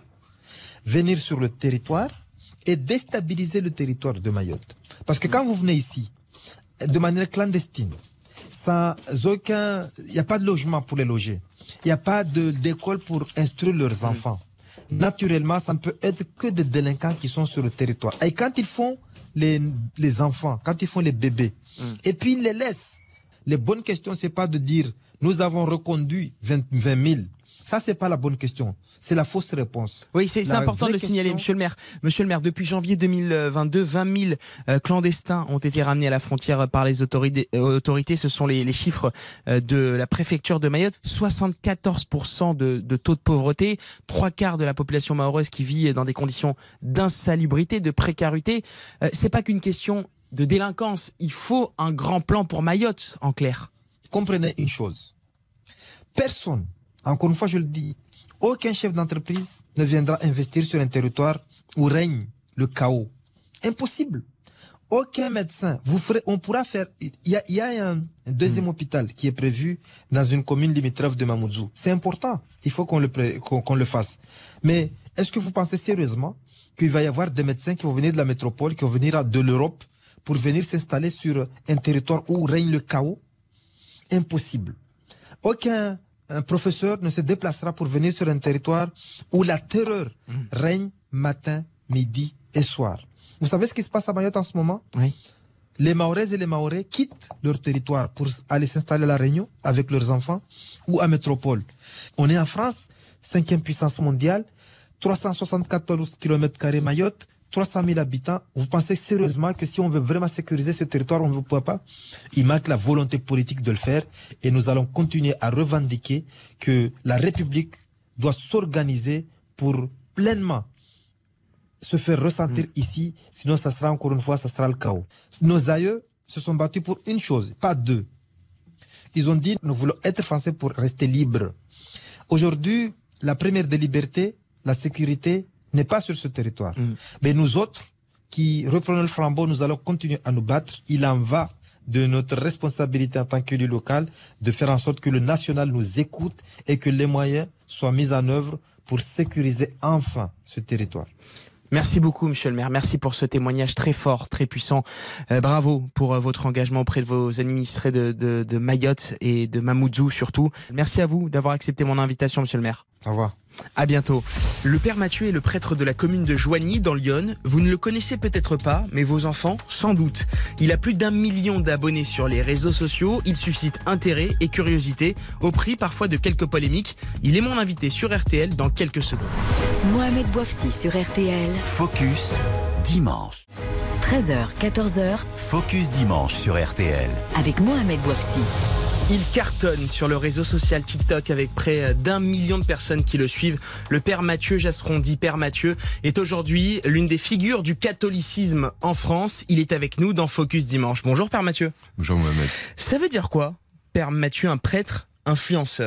venir sur le territoire et déstabiliser le territoire de Mayotte. Parce que quand vous venez ici, de manière clandestine, sans aucun, il n'y a pas de logement pour les loger, il n'y a pas de, d'école pour instruire leurs enfants. Naturellement, ça ne peut être que des délinquants qui sont sur le territoire. Et quand ils font les, les enfants, quand ils font les bébés, mm. et puis ils les laissent. Les bonnes questions, c'est pas de dire nous avons reconduit vingt mille. Ça, c'est pas la bonne question. C'est la fausse réponse. Oui, c'est, c'est important de le signaler, question... monsieur le maire. Monsieur le maire, depuis janvier deux mille vingt-deux, vingt mille euh, clandestins ont été ramenés à la frontière par les autorités. Euh, autorités. Ce sont les, les chiffres euh, de la préfecture de Mayotte. soixante-quatorze pour cent de, de taux de pauvreté. Trois quarts de la population mahoraise qui vit dans des conditions d'insalubrité, de précarité. Euh, c'est pas qu'une question de délinquance. Il faut un grand plan pour Mayotte, en clair. Comprenez une chose. Personne, encore une fois je le dis, aucun chef d'entreprise ne viendra investir sur un territoire où règne le chaos. Impossible. Aucun médecin. Vous ferez, on pourra faire. Il y a, il y a un, un deuxième mmh. hôpital qui est prévu dans une commune limitrophe de Mamoudzou. C'est important. Il faut qu'on le, qu'on, qu'on le fasse. Mais est-ce que vous pensez sérieusement qu'il va y avoir des médecins qui vont venir de la métropole, qui vont venir de l'Europe pour venir s'installer sur un territoire où règne le chaos? Impossible. Aucun un professeur ne se déplacera pour venir sur un territoire où la terreur mmh. règne matin, midi et soir. Vous savez ce qui se passe à Mayotte en ce moment? Oui. Les Mahoraises et les Mahorais quittent leur territoire pour aller s'installer à La Réunion avec leurs enfants ou à Métropole. On est en France, cinquième puissance mondiale, trois cent soixante-quatorze kilomètres carrés Mayotte, trois cent mille habitants. Vous pensez sérieusement que si on veut vraiment sécuriser ce territoire, on ne peut pas? Il manque la volonté politique de le faire et nous allons continuer à revendiquer que la République doit s'organiser pour pleinement se faire ressentir mmh. ici, sinon ça sera encore une fois, ça sera le chaos. Nos aïeux se sont battus pour une chose, pas deux. Ils ont dit, nous voulons être français pour rester libres. Aujourd'hui, la première des libertés, la sécurité, n'est pas sur ce territoire. Mmh. Mais nous autres, qui reprenons le flambeau, nous allons continuer à nous battre. Il en va de notre responsabilité en tant qu'élu local de faire en sorte que le national nous écoute et que les moyens soient mis en œuvre pour sécuriser enfin ce territoire. Merci beaucoup, monsieur le maire. Merci pour ce témoignage très fort, très puissant. Euh, bravo pour euh, votre engagement auprès de vos administrés de, de, de Mayotte et de Mamoudzou surtout. Merci à vous d'avoir accepté mon invitation, monsieur le maire. Au revoir. À bientôt. Le père Mathieu est le prêtre de la commune de Joigny, dans l'Yonne. Vous ne le connaissez peut-être pas, mais vos enfants, sans doute. Il a plus d'un million d'abonnés sur les réseaux sociaux. Il suscite intérêt et curiosité, au prix parfois de quelques polémiques. Il est mon invité sur R T L dans quelques secondes. Mohamed Bouafsi sur R T L. Focus dimanche. treize heures, quatorze heures. Focus dimanche sur R T L. Avec Mohamed Bouafsi. Il cartonne sur le réseau social TikTok avec près d'un million de personnes qui le suivent. Le père Mathieu Jasseron, dit Père Mathieu, est aujourd'hui l'une des figures du catholicisme en France. Il est avec nous dans Focus Dimanche. Bonjour Père Mathieu. Bonjour Mohamed. Ça veut dire quoi, Père Mathieu, un prêtre influenceur?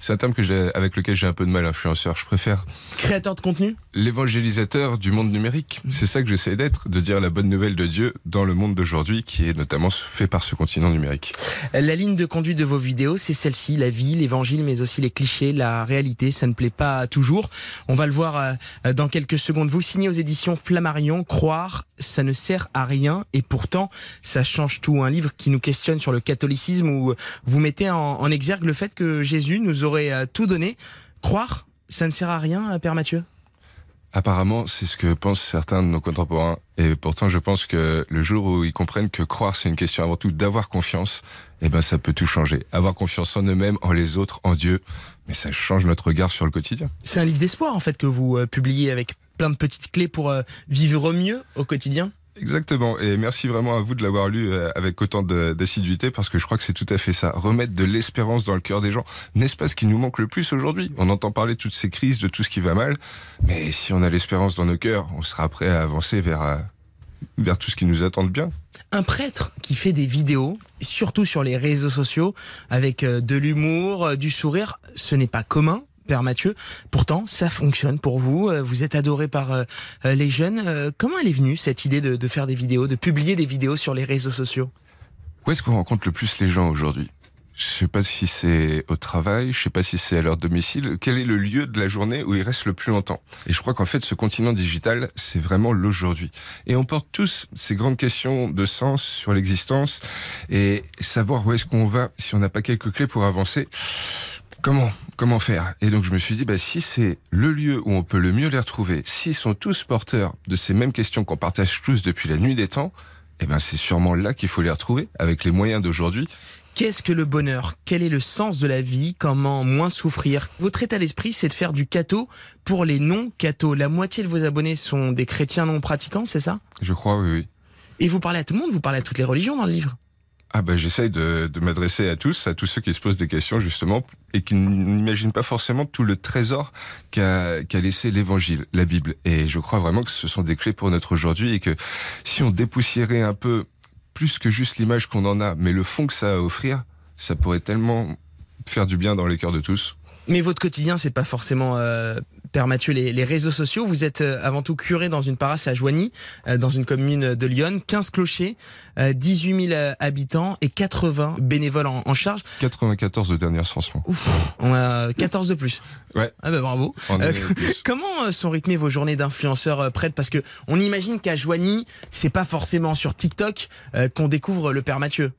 C'est un terme que j'ai, avec lequel j'ai un peu de mal, influenceur. Je préfère Créateur de contenu? L'évangélisateur du monde numérique. C'est ça que j'essaie d'être, de dire la bonne nouvelle de Dieu dans le monde d'aujourd'hui, qui est notamment fait par ce continent numérique. La ligne de conduite de vos vidéos, c'est celle-ci, la vie, l'évangile, mais aussi les clichés, la réalité, ça ne plaît pas toujours. On va le voir euh, dans quelques secondes. Vous signez aux éditions Flammarion, Croire, ça ne sert à rien, et pourtant, ça change tout. Un livre qui nous questionne sur le catholicisme, où vous mettez en, en exergue le fait que Jésus nous aurait tout donné. Croire, ça ne sert à rien, Père Mathieu? Apparemment, c'est ce que pensent certains de nos contemporains. Et pourtant, je pense que le jour où ils comprennent que croire, c'est une question avant tout d'avoir confiance, eh ben, ça peut tout changer. Avoir confiance en eux-mêmes, en les autres, en Dieu. Mais ça change notre regard sur le quotidien. C'est un livre d'espoir, en fait, que vous euh, publiez avec plein de petites clés pour euh, vivre mieux au quotidien. Exactement, et merci vraiment à vous de l'avoir lu avec autant d'assiduité, parce que je crois que c'est tout à fait ça, remettre de l'espérance dans le cœur des gens. N'est-ce pas ce qui nous manque le plus aujourd'hui? On entend parler de toutes ces crises, de tout ce qui va mal, mais si on a l'espérance dans nos cœurs, on sera prêt à avancer vers, vers tout ce qui nous attend de bien. Un prêtre qui fait des vidéos, surtout sur les réseaux sociaux, avec de l'humour, du sourire, ce n'est pas commun, Père Mathieu. Pourtant, ça fonctionne pour vous. Vous êtes adoré par euh, les jeunes. Euh, comment elle est venue, cette idée de, de faire des vidéos, de publier des vidéos sur les réseaux sociaux? Où est-ce qu'on rencontre le plus les gens aujourd'hui? Je sais pas si c'est au travail, je sais pas si c'est à leur domicile. Quel est le lieu de la journée où ils restent le plus longtemps? Et je crois qu'en fait, ce continent digital, c'est vraiment l'aujourd'hui. Et on porte tous ces grandes questions de sens sur l'existence et savoir où est-ce qu'on va si on n'a pas quelques clés pour avancer. Comment Comment faire? Et donc je me suis dit, bah, si c'est le lieu où on peut le mieux les retrouver, s'ils sont tous porteurs de ces mêmes questions qu'on partage tous depuis la nuit des temps, eh ben c'est sûrement là qu'il faut les retrouver, avec les moyens d'aujourd'hui. Qu'est-ce que le bonheur? Quel est le sens de la vie? Comment moins souffrir? Votre état d'esprit, c'est de faire du catho pour les non-cathos. La moitié de vos abonnés sont des chrétiens non pratiquants, c'est ça? Je crois, oui, oui. Et vous parlez à tout le monde, vous parlez à toutes les religions dans le livre? Ah ben, j'essaye de, de m'adresser à tous, à tous ceux qui se posent des questions justement et qui n'imaginent pas forcément tout le trésor qu'a qu'a laissé l'Évangile, la Bible. Et je crois vraiment que ce sont des clés pour notre aujourd'hui et que si on dépoussiérait un peu plus que juste l'image qu'on en a, mais le fond que ça a à offrir, ça pourrait tellement faire du bien dans les cœurs de tous. Mais votre quotidien, c'est pas forcément, euh, Père Mathieu, les, les réseaux sociaux. Vous êtes euh, avant tout curé dans une paroisse à Joigny, euh, dans une commune de Lyon, quinze clochers, euh, dix-huit mille euh, habitants et quatre-vingts bénévoles en, en charge. quatre-vingt-quatorze de dernier recensement. Ouf, on a quatorze de plus. Ouais. Ah bah bravo. Euh, comment euh, sont rythmées vos journées d'influenceurs euh, prêtres? Parce que on imagine qu'à Joigny, c'est pas forcément sur TikTok euh, qu'on découvre le Père Mathieu.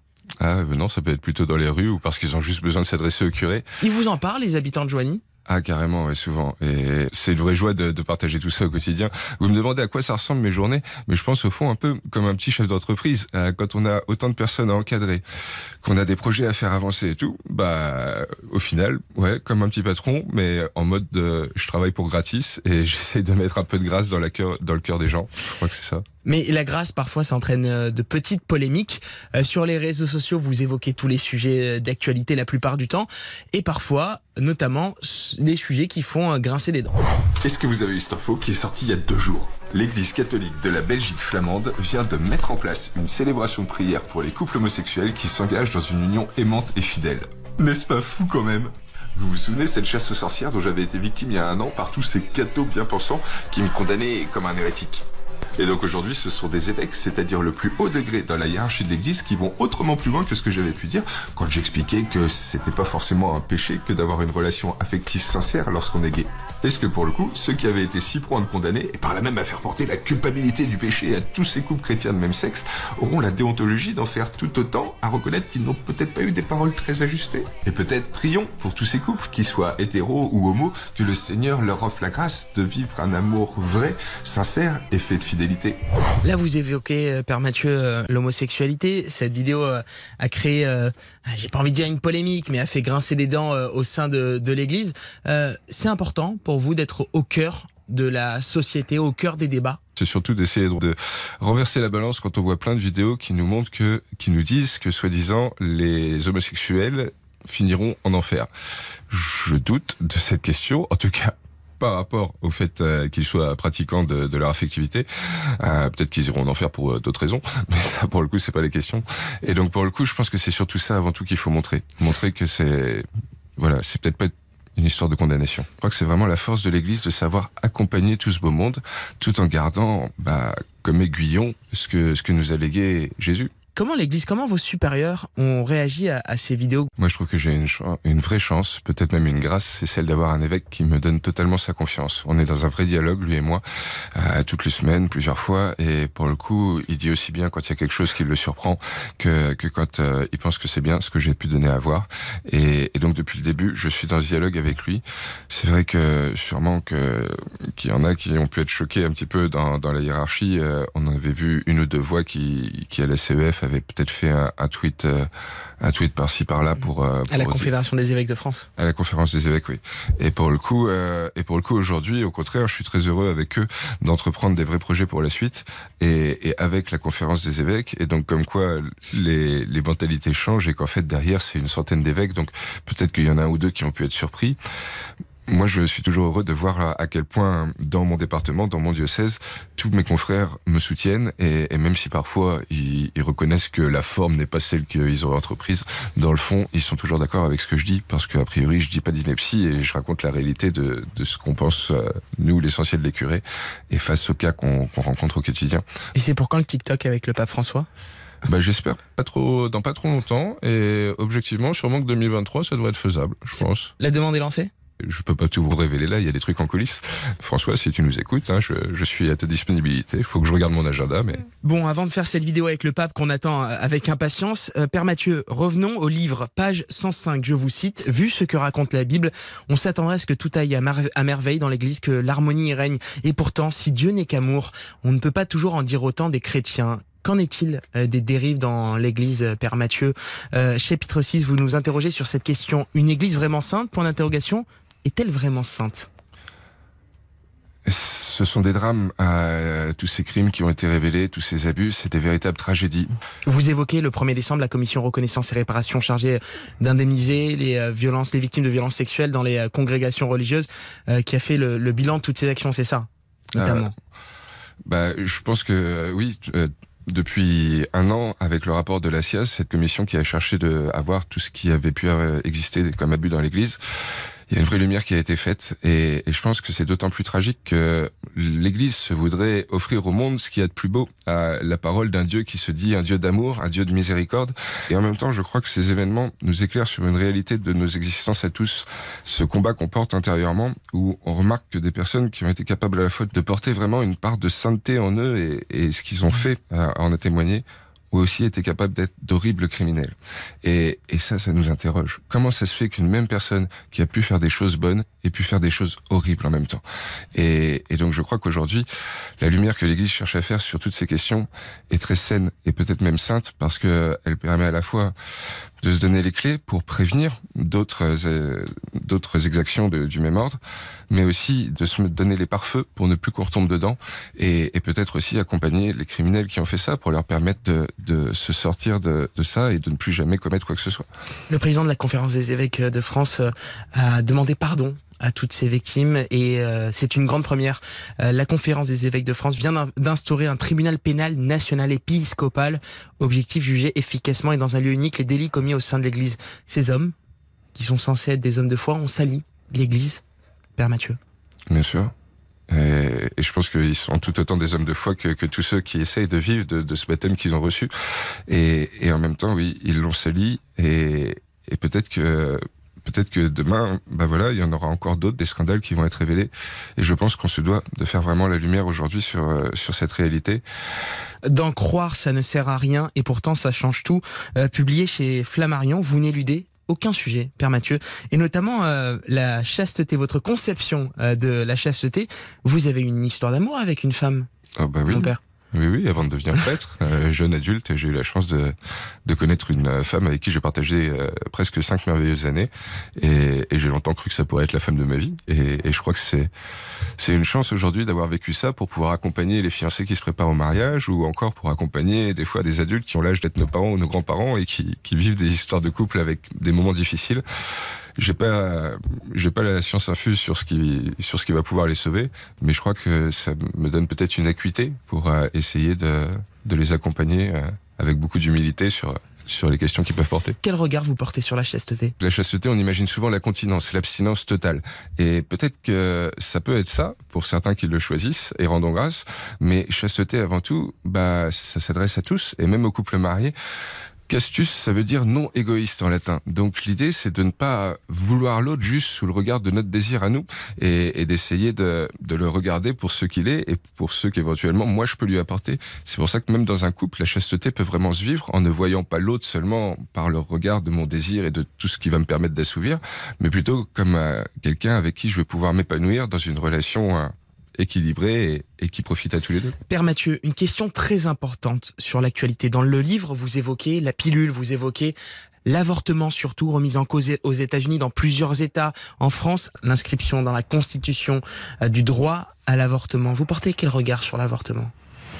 Ah non, ça peut être plutôt dans les rues ou parce qu'ils ont juste besoin de s'adresser au curé. Ils vous en parlent, les habitants de Joigny? Ah carrément, ouais, souvent. Et c'est une vraie joie de, de partager tout ça au quotidien. Vous me demandez à quoi ça ressemble mes journées, mais je pense au fond un peu comme un petit chef d'entreprise. Euh, quand on a autant de personnes à encadrer, qu'on a des projets à faire avancer et tout, bah au final, ouais, comme un petit patron, mais en mode de, je travaille pour gratis et j'essaye de mettre un peu de grâce dans, la cœur, dans le cœur des gens. Je crois que c'est ça. Mais la grâce, parfois, ça entraîne de petites polémiques. Euh, sur les réseaux sociaux, vous évoquez tous les sujets d'actualité la plupart du temps. Et parfois, notamment, les sujets qui font grincer des dents. Est-ce que vous avez eu cette info qui est sortie il y a deux jours? L'Église catholique de la Belgique flamande vient de mettre en place une célébration de prière pour les couples homosexuels qui s'engagent dans une union aimante et fidèle. N'est-ce pas fou quand même? Vous vous souvenez cette chasse aux sorcières dont j'avais été victime il y a un an par tous ces cathos bien pensants qui me condamnaient comme un hérétique? Et donc aujourd'hui, ce sont des évêques, c'est-à-dire le plus haut degré dans la hiérarchie de l'Église, qui vont autrement plus loin que ce que j'avais pu dire quand j'expliquais que c'était pas forcément un péché que d'avoir une relation affective sincère lorsqu'on est gay. Est-ce que pour le coup, ceux qui avaient été si prompts à me condamner, et par là même à faire porter la culpabilité du péché à tous ces couples chrétiens de même sexe, auront la déontologie d'en faire tout autant à reconnaître qu'ils n'ont peut-être pas eu des paroles très ajustées? Et peut-être prions pour tous ces couples, qu'ils soient hétéros ou homos, que le Seigneur leur offre la grâce de vivre un amour vrai, sincère et fait de fidélité. Là, vous évoquez, Père Mathieu, l'homosexualité. Cette vidéo a créé, euh, j'ai pas envie de dire une polémique, mais a fait grincer des dents euh, au sein de, de l'Église. Euh, c'est important pour vous d'être au cœur de la société, au cœur des débats? C'est surtout d'essayer de renverser la balance quand on voit plein de vidéos qui nous montrent que, qui nous disent que, soi-disant, les homosexuels finiront en enfer. Je doute de cette question, en tout cas par rapport au fait euh, qu'ils soient pratiquants de, de leur affectivité. Euh, peut-être qu'ils iront en enfer pour euh, d'autres raisons, mais ça, pour le coup, c'est pas la question. Et donc, pour le coup, je pense que c'est surtout ça, avant tout, qu'il faut montrer. Montrer que c'est voilà, c'est peut-être pas une histoire de condamnation. Je crois que c'est vraiment la force de l'Église de savoir accompagner tout ce beau monde, tout en gardant, bah, comme aiguillon, ce que, ce que nous a légué Jésus. Comment l'Église, comment vos supérieurs ont réagi à, à ces vidéos? Moi, je trouve que j'ai une, une vraie chance, peut-être même une grâce, c'est celle d'avoir un évêque qui me donne totalement sa confiance. On est dans un vrai dialogue, lui et moi, euh, toutes les semaines, plusieurs fois, et pour le coup, il dit aussi bien quand il y a quelque chose qui le surprend que, que quand euh, il pense que c'est bien ce que j'ai pu donner à voir. Et, et donc, depuis le début, je suis dans ce dialogue avec lui. C'est vrai que sûrement que qu'il y en a qui ont pu être choqués un petit peu dans, dans la hiérarchie. Euh, on avait vu une ou deux voix qui, qui à la C E F avait peut-être fait un, un tweet, euh, un tweet par-ci par-là pour, euh, pour à la aussi... Confédération des évêques de France. À la conférence des évêques, oui. Et pour le coup, euh, et pour le coup aujourd'hui, au contraire, je suis très heureux avec eux d'entreprendre des vrais projets pour la suite, et, et avec la conférence des évêques. Et donc, comme quoi les, les mentalités changent et qu'en fait derrière c'est une centaine d'évêques. Donc peut-être qu'il y en a un ou deux qui ont pu être surpris. Moi, je suis toujours heureux de voir à quel point, dans mon département, dans mon diocèse, tous mes confrères me soutiennent, et, et même si parfois ils, ils reconnaissent que la forme n'est pas celle qu'ils auraient entreprise, dans le fond, ils sont toujours d'accord avec ce que je dis, parce qu'a priori, je dis pas d'ineptie et je raconte la réalité de, de ce qu'on pense, euh, nous, l'essentiel des curés, et face aux cas qu'on qu'on rencontre au quotidien. Et c'est pour quand le TikTok avec le pape François ? Bah, j'espère pas trop, dans pas trop longtemps, et objectivement, sûrement que deux mille vingt-trois, ça devrait être faisable, je pense. La demande est lancée ? Je peux pas tout vous révéler là, il y a des trucs en coulisses. François, si tu nous écoutes, hein, je, je suis à ta disponibilité. Il faut que je regarde mon agenda, mais... Bon, avant de faire cette vidéo avec le pape qu'on attend avec impatience, euh, Père Mathieu, revenons au livre, page cent cinq, je vous cite. Vu ce que raconte la Bible, on s'attendrait à ce que tout aille à, mar- à merveille dans l'Église, que l'harmonie y règne. Et pourtant, si Dieu n'est qu'amour, on ne peut pas toujours en dire autant des chrétiens. Qu'en est-il euh, des dérives dans l'Église, euh, Père Mathieu ? euh, Chapitre six, vous nous interrogez sur cette question. Une Église vraiment sainte, point d'interrogation ? Est-elle vraiment sainte ? Ce sont des drames, euh, tous ces crimes qui ont été révélés, tous ces abus, c'est des véritables tragédies. Vous évoquez le premier décembre la commission reconnaissance et réparation chargée d'indemniser les euh, violences, les victimes de violences sexuelles dans les euh, congrégations religieuses, euh, qui a fait le, le bilan de toutes ces actions, c'est ça, notamment. Euh, bah, je pense que euh, oui. Euh, Depuis un an, avec le rapport de l'A C I A S, cette commission qui a cherché de avoir tout ce qui avait pu exister comme abus dans l'Église, il y a une vraie lumière qui a été faite, et, et je pense que c'est d'autant plus tragique que l'Église se voudrait offrir au monde ce qu'il y a de plus beau, à la parole d'un Dieu qui se dit un Dieu d'amour, un Dieu de miséricorde. Et en même temps, je crois que ces événements nous éclairent sur une réalité de nos existences à tous, ce combat qu'on porte intérieurement, où on remarque que des personnes qui ont été capables à la fois de porter vraiment une part de sainteté en eux, et, et ce qu'ils ont fait en a témoigné, ont aussi été capables d'être d'horribles criminels. Et, et ça, ça nous interroge. Comment ça se fait qu'une même personne qui a pu faire des choses bonnes ait pu faire des choses horribles en même temps ? Et, et donc je crois qu'aujourd'hui, la lumière que l'Église cherche à faire sur toutes ces questions est très saine et peut-être même sainte, parce qu'elle permet à la fois de se donner les clés pour prévenir d'autres euh, d'autres exactions de, du même ordre, mais aussi de se donner les pare-feux pour ne plus qu'on retombe dedans, et, et peut-être aussi accompagner les criminels qui ont fait ça pour leur permettre de, de se sortir de, de ça et de ne plus jamais commettre quoi que ce soit. Le président de la Conférence des évêques de France a demandé pardon à toutes ces victimes, et euh, c'est une grande première. Euh, la Conférence des évêques de France vient d'instaurer un tribunal pénal national épiscopal. Objectif, juger efficacement et dans un lieu unique les délits commis au sein de l'Église. Ces hommes, qui sont censés être des hommes de foi, ont sali l'Église, Père Mathieu. Bien sûr. Et, et je pense qu'ils sont tout autant des hommes de foi que, que tous ceux qui essayent de vivre de, de ce baptême qu'ils ont reçu. Et, et en même temps, oui, ils l'ont sali, et, et peut-être que Peut-être que demain, bah voilà, il y en aura encore d'autres, des scandales qui vont être révélés. Et je pense qu'on se doit de faire vraiment la lumière aujourd'hui sur, euh, sur cette réalité. D'en croire, ça ne sert à rien, et pourtant ça change tout. Euh, publié chez Flammarion, vous n'éludez aucun sujet, Père Mathieu, et notamment euh, la chasteté, votre conception euh, de la chasteté. Vous avez une histoire d'amour avec une femme, oh bah oui. mon père. Oui, oui, avant de devenir prêtre, euh, jeune adulte, j'ai eu la chance de, de connaître une femme avec qui j'ai partagé euh, presque cinq merveilleuses années, et, et j'ai longtemps cru que ça pourrait être la femme de ma vie, et, et je crois que c'est c'est une chance aujourd'hui d'avoir vécu ça pour pouvoir accompagner les fiancés qui se préparent au mariage, ou encore pour accompagner des fois des adultes qui ont l'âge d'être nos parents ou nos grands-parents et qui, qui vivent des histoires de couple avec des moments difficiles. J'ai pas, j'ai pas la science infuse sur ce qui, sur ce qui va pouvoir les sauver, mais je crois que ça me donne peut-être une acuité pour euh, essayer de, de les accompagner euh, avec beaucoup d'humilité sur, sur les questions qu'ils peuvent porter. Quel regard vous portez sur la chasteté ? La chasteté, on imagine souvent la continence, l'abstinence totale. Et peut-être que ça peut être ça, pour certains qui le choisissent, et rendons grâce, mais chasteté avant tout, bah, ça s'adresse à tous, et même aux couples mariés. Castus, ça veut dire non égoïste en latin. Donc l'idée, c'est de ne pas vouloir l'autre juste sous le regard de notre désir à nous et, et d'essayer de, de le regarder pour ce qu'il est et pour ce qu'éventuellement moi je peux lui apporter. C'est pour ça que même dans un couple, la chasteté peut vraiment se vivre en ne voyant pas l'autre seulement par le regard de mon désir et de tout ce qui va me permettre d'assouvir, mais plutôt comme euh, quelqu'un avec qui je vais pouvoir m'épanouir dans une relation euh, équilibré et, et qui profite à tous les deux. Père Mathieu, une question très importante sur l'actualité. Dans le livre, vous évoquez la pilule, vous évoquez l'avortement surtout, remis en cause aux États-Unis, dans plusieurs États. En France, l'inscription dans la Constitution euh, du droit à l'avortement. Vous portez quel regard sur l'avortement ?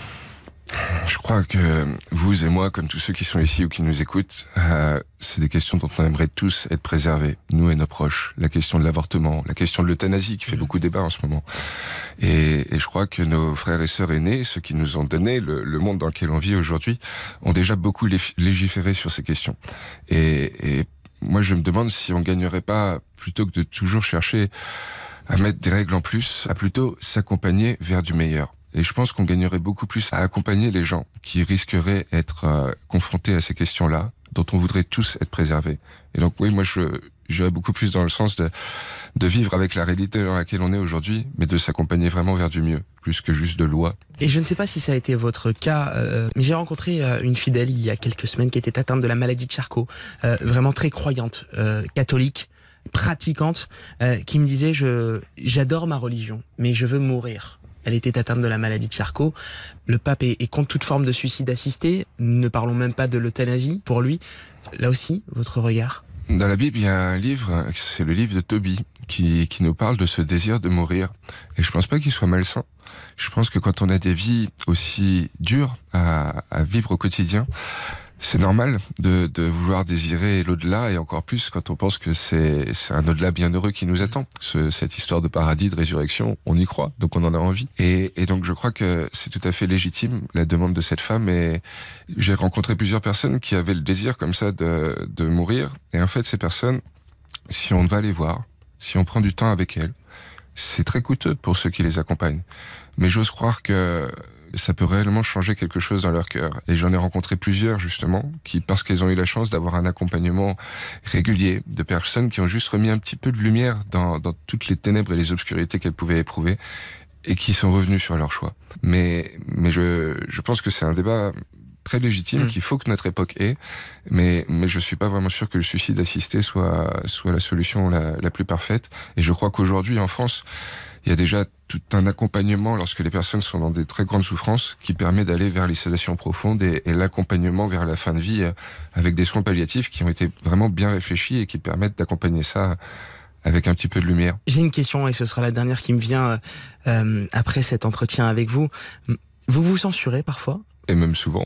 Je crois que vous et moi, comme tous ceux qui sont ici ou qui nous écoutent, euh, c'est des questions dont on aimerait tous être préservés, nous et nos proches. La question de l'avortement, la question de l'euthanasie qui fait beaucoup débat en ce moment. Et, et je crois que nos frères et sœurs aînés, ceux qui nous ont donné le, le monde dans lequel on vit aujourd'hui, ont déjà beaucoup légiféré sur ces questions. Et, et moi, je me demande si on gagnerait pas, plutôt que de toujours chercher à mettre des règles en plus, à plutôt s'accompagner vers du meilleur. Et je pense qu'on gagnerait beaucoup plus à accompagner les gens qui risqueraient d'être euh, confrontés à ces questions-là, dont on voudrait tous être préservés. Et donc oui, moi je j'irais beaucoup plus dans le sens de, de vivre avec la réalité dans laquelle on est aujourd'hui, mais de s'accompagner vraiment vers du mieux, plus que juste de loi. Et je ne sais pas si ça a été votre cas, euh, mais j'ai rencontré euh, une fidèle il y a quelques semaines qui était atteinte de la maladie de Charcot, euh, vraiment très croyante, euh, catholique, pratiquante, euh, qui me disait je j'adore ma religion, mais je veux mourir. Elle était atteinte de la maladie de Charcot. Le pape est, est contre toute forme de suicide assisté. Ne parlons même pas de l'euthanasie pour lui. Là aussi, votre regard ? Dans la Bible, il y a un livre, c'est le livre de Tobie, qui, qui nous parle de ce désir de mourir. Et je pense pas qu'il soit malsain. Je pense que quand on a des vies aussi dures à, à vivre au quotidien, c'est normal de, de vouloir désirer l'au-delà, et encore plus quand on pense que c'est, c'est un au-delà bienheureux qui nous attend. Ce, cette histoire de paradis, de résurrection, on y croit, donc on en a envie. Et, et donc je crois que c'est tout à fait légitime, la demande de cette femme. Et j'ai rencontré plusieurs personnes qui avaient le désir comme ça de, de mourir. Et en fait, ces personnes, si on va les voir, si on prend du temps avec elles, c'est très coûteux pour ceux qui les accompagnent. Mais j'ose croire que ça peut réellement changer quelque chose dans leur cœur. Et j'en ai rencontré plusieurs, justement, qui, parce qu'elles ont eu la chance d'avoir un accompagnement régulier, de personnes qui ont juste remis un petit peu de lumière dans, dans toutes les ténèbres et les obscurités qu'elles pouvaient éprouver, et qui sont revenues sur leur choix. Mais, mais je, je pense que c'est un débat très légitime, mmh. qu'il faut que notre époque ait, mais, mais je suis pas vraiment sûr que le suicide assisté soit, soit la solution la, la plus parfaite. Et je crois qu'aujourd'hui, en France, il y a déjà tout un accompagnement lorsque les personnes sont dans des très grandes souffrances qui permet d'aller vers les sédations profondes et, et l'accompagnement vers la fin de vie euh, avec des soins palliatifs qui ont été vraiment bien réfléchis et qui permettent d'accompagner ça avec un petit peu de lumière. J'ai une question et ce sera la dernière qui me vient euh, après cet entretien avec vous. Vous vous censurez parfois ? Et même souvent.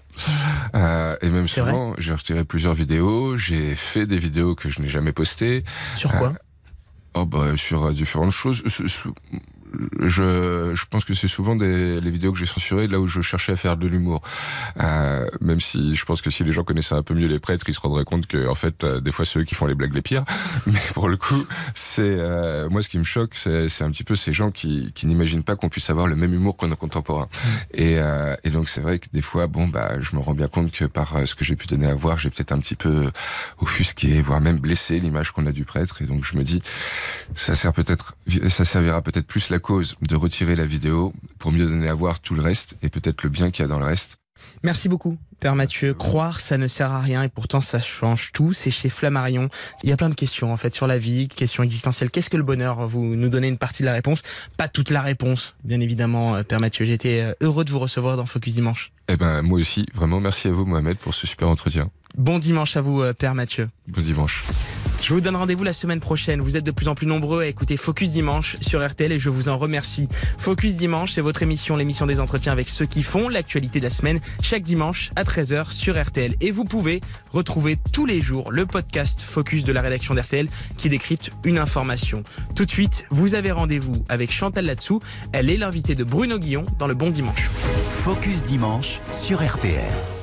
Euh, et même C'est souvent, vrai ? j'ai retiré plusieurs vidéos, j'ai fait des vidéos que je n'ai jamais postées. Sur quoi ? euh, Oh bah sur différentes choses. Je, je pense que c'est souvent des, les vidéos que j'ai censurées là où je cherchais à faire de l'humour. Euh, même si je pense que si les gens connaissaient un peu mieux les prêtres, ils se rendraient compte que en fait, euh, des fois c'est eux qui font les blagues les pires. Mais pour le coup, c'est euh, moi ce qui me choque, c'est, c'est un petit peu ces gens qui, qui n'imaginent pas qu'on puisse avoir le même humour que nos contemporains. Mmh. Et, euh, et donc c'est vrai que des fois, bon bah, je me rends bien compte que par euh, ce que j'ai pu donner à voir, j'ai peut-être un petit peu offusqué, voire même blessé l'image qu'on a du prêtre. Et donc je me dis, ça sert peut-être, ça servira peut-être plus la cause de retirer la vidéo pour mieux donner à voir tout le reste et peut-être le bien qu'il y a dans le reste. Merci beaucoup, Père Mathieu. Croire, ça ne sert à rien et pourtant ça change tout. C'est chez Flammarion. Il y a plein de questions en fait sur la vie, questions existentielles. Qu'est-ce que le bonheur ? Vous nous donnez une partie de la réponse, pas toute la réponse, bien évidemment, Père Mathieu. J'étais heureux de vous recevoir dans Focus Dimanche. Eh ben moi aussi, vraiment merci à vous Mohamed pour ce super entretien. Bon dimanche à vous, Père Mathieu. Bon dimanche. Je vous donne rendez-vous la semaine prochaine. Vous êtes de plus en plus nombreux à écouter Focus Dimanche sur R T L et je vous en remercie. Focus Dimanche, c'est votre émission, l'émission des entretiens avec ceux qui font l'actualité de la semaine, chaque dimanche à treize heures sur R T L. Et vous pouvez retrouver tous les jours le podcast Focus de la rédaction d'R T L qui décrypte une information. Tout de suite, vous avez rendez-vous avec Chantal Latsou. Elle est l'invitée de Bruno Guillon dans Le Bon Dimanche. Focus Dimanche sur R T L.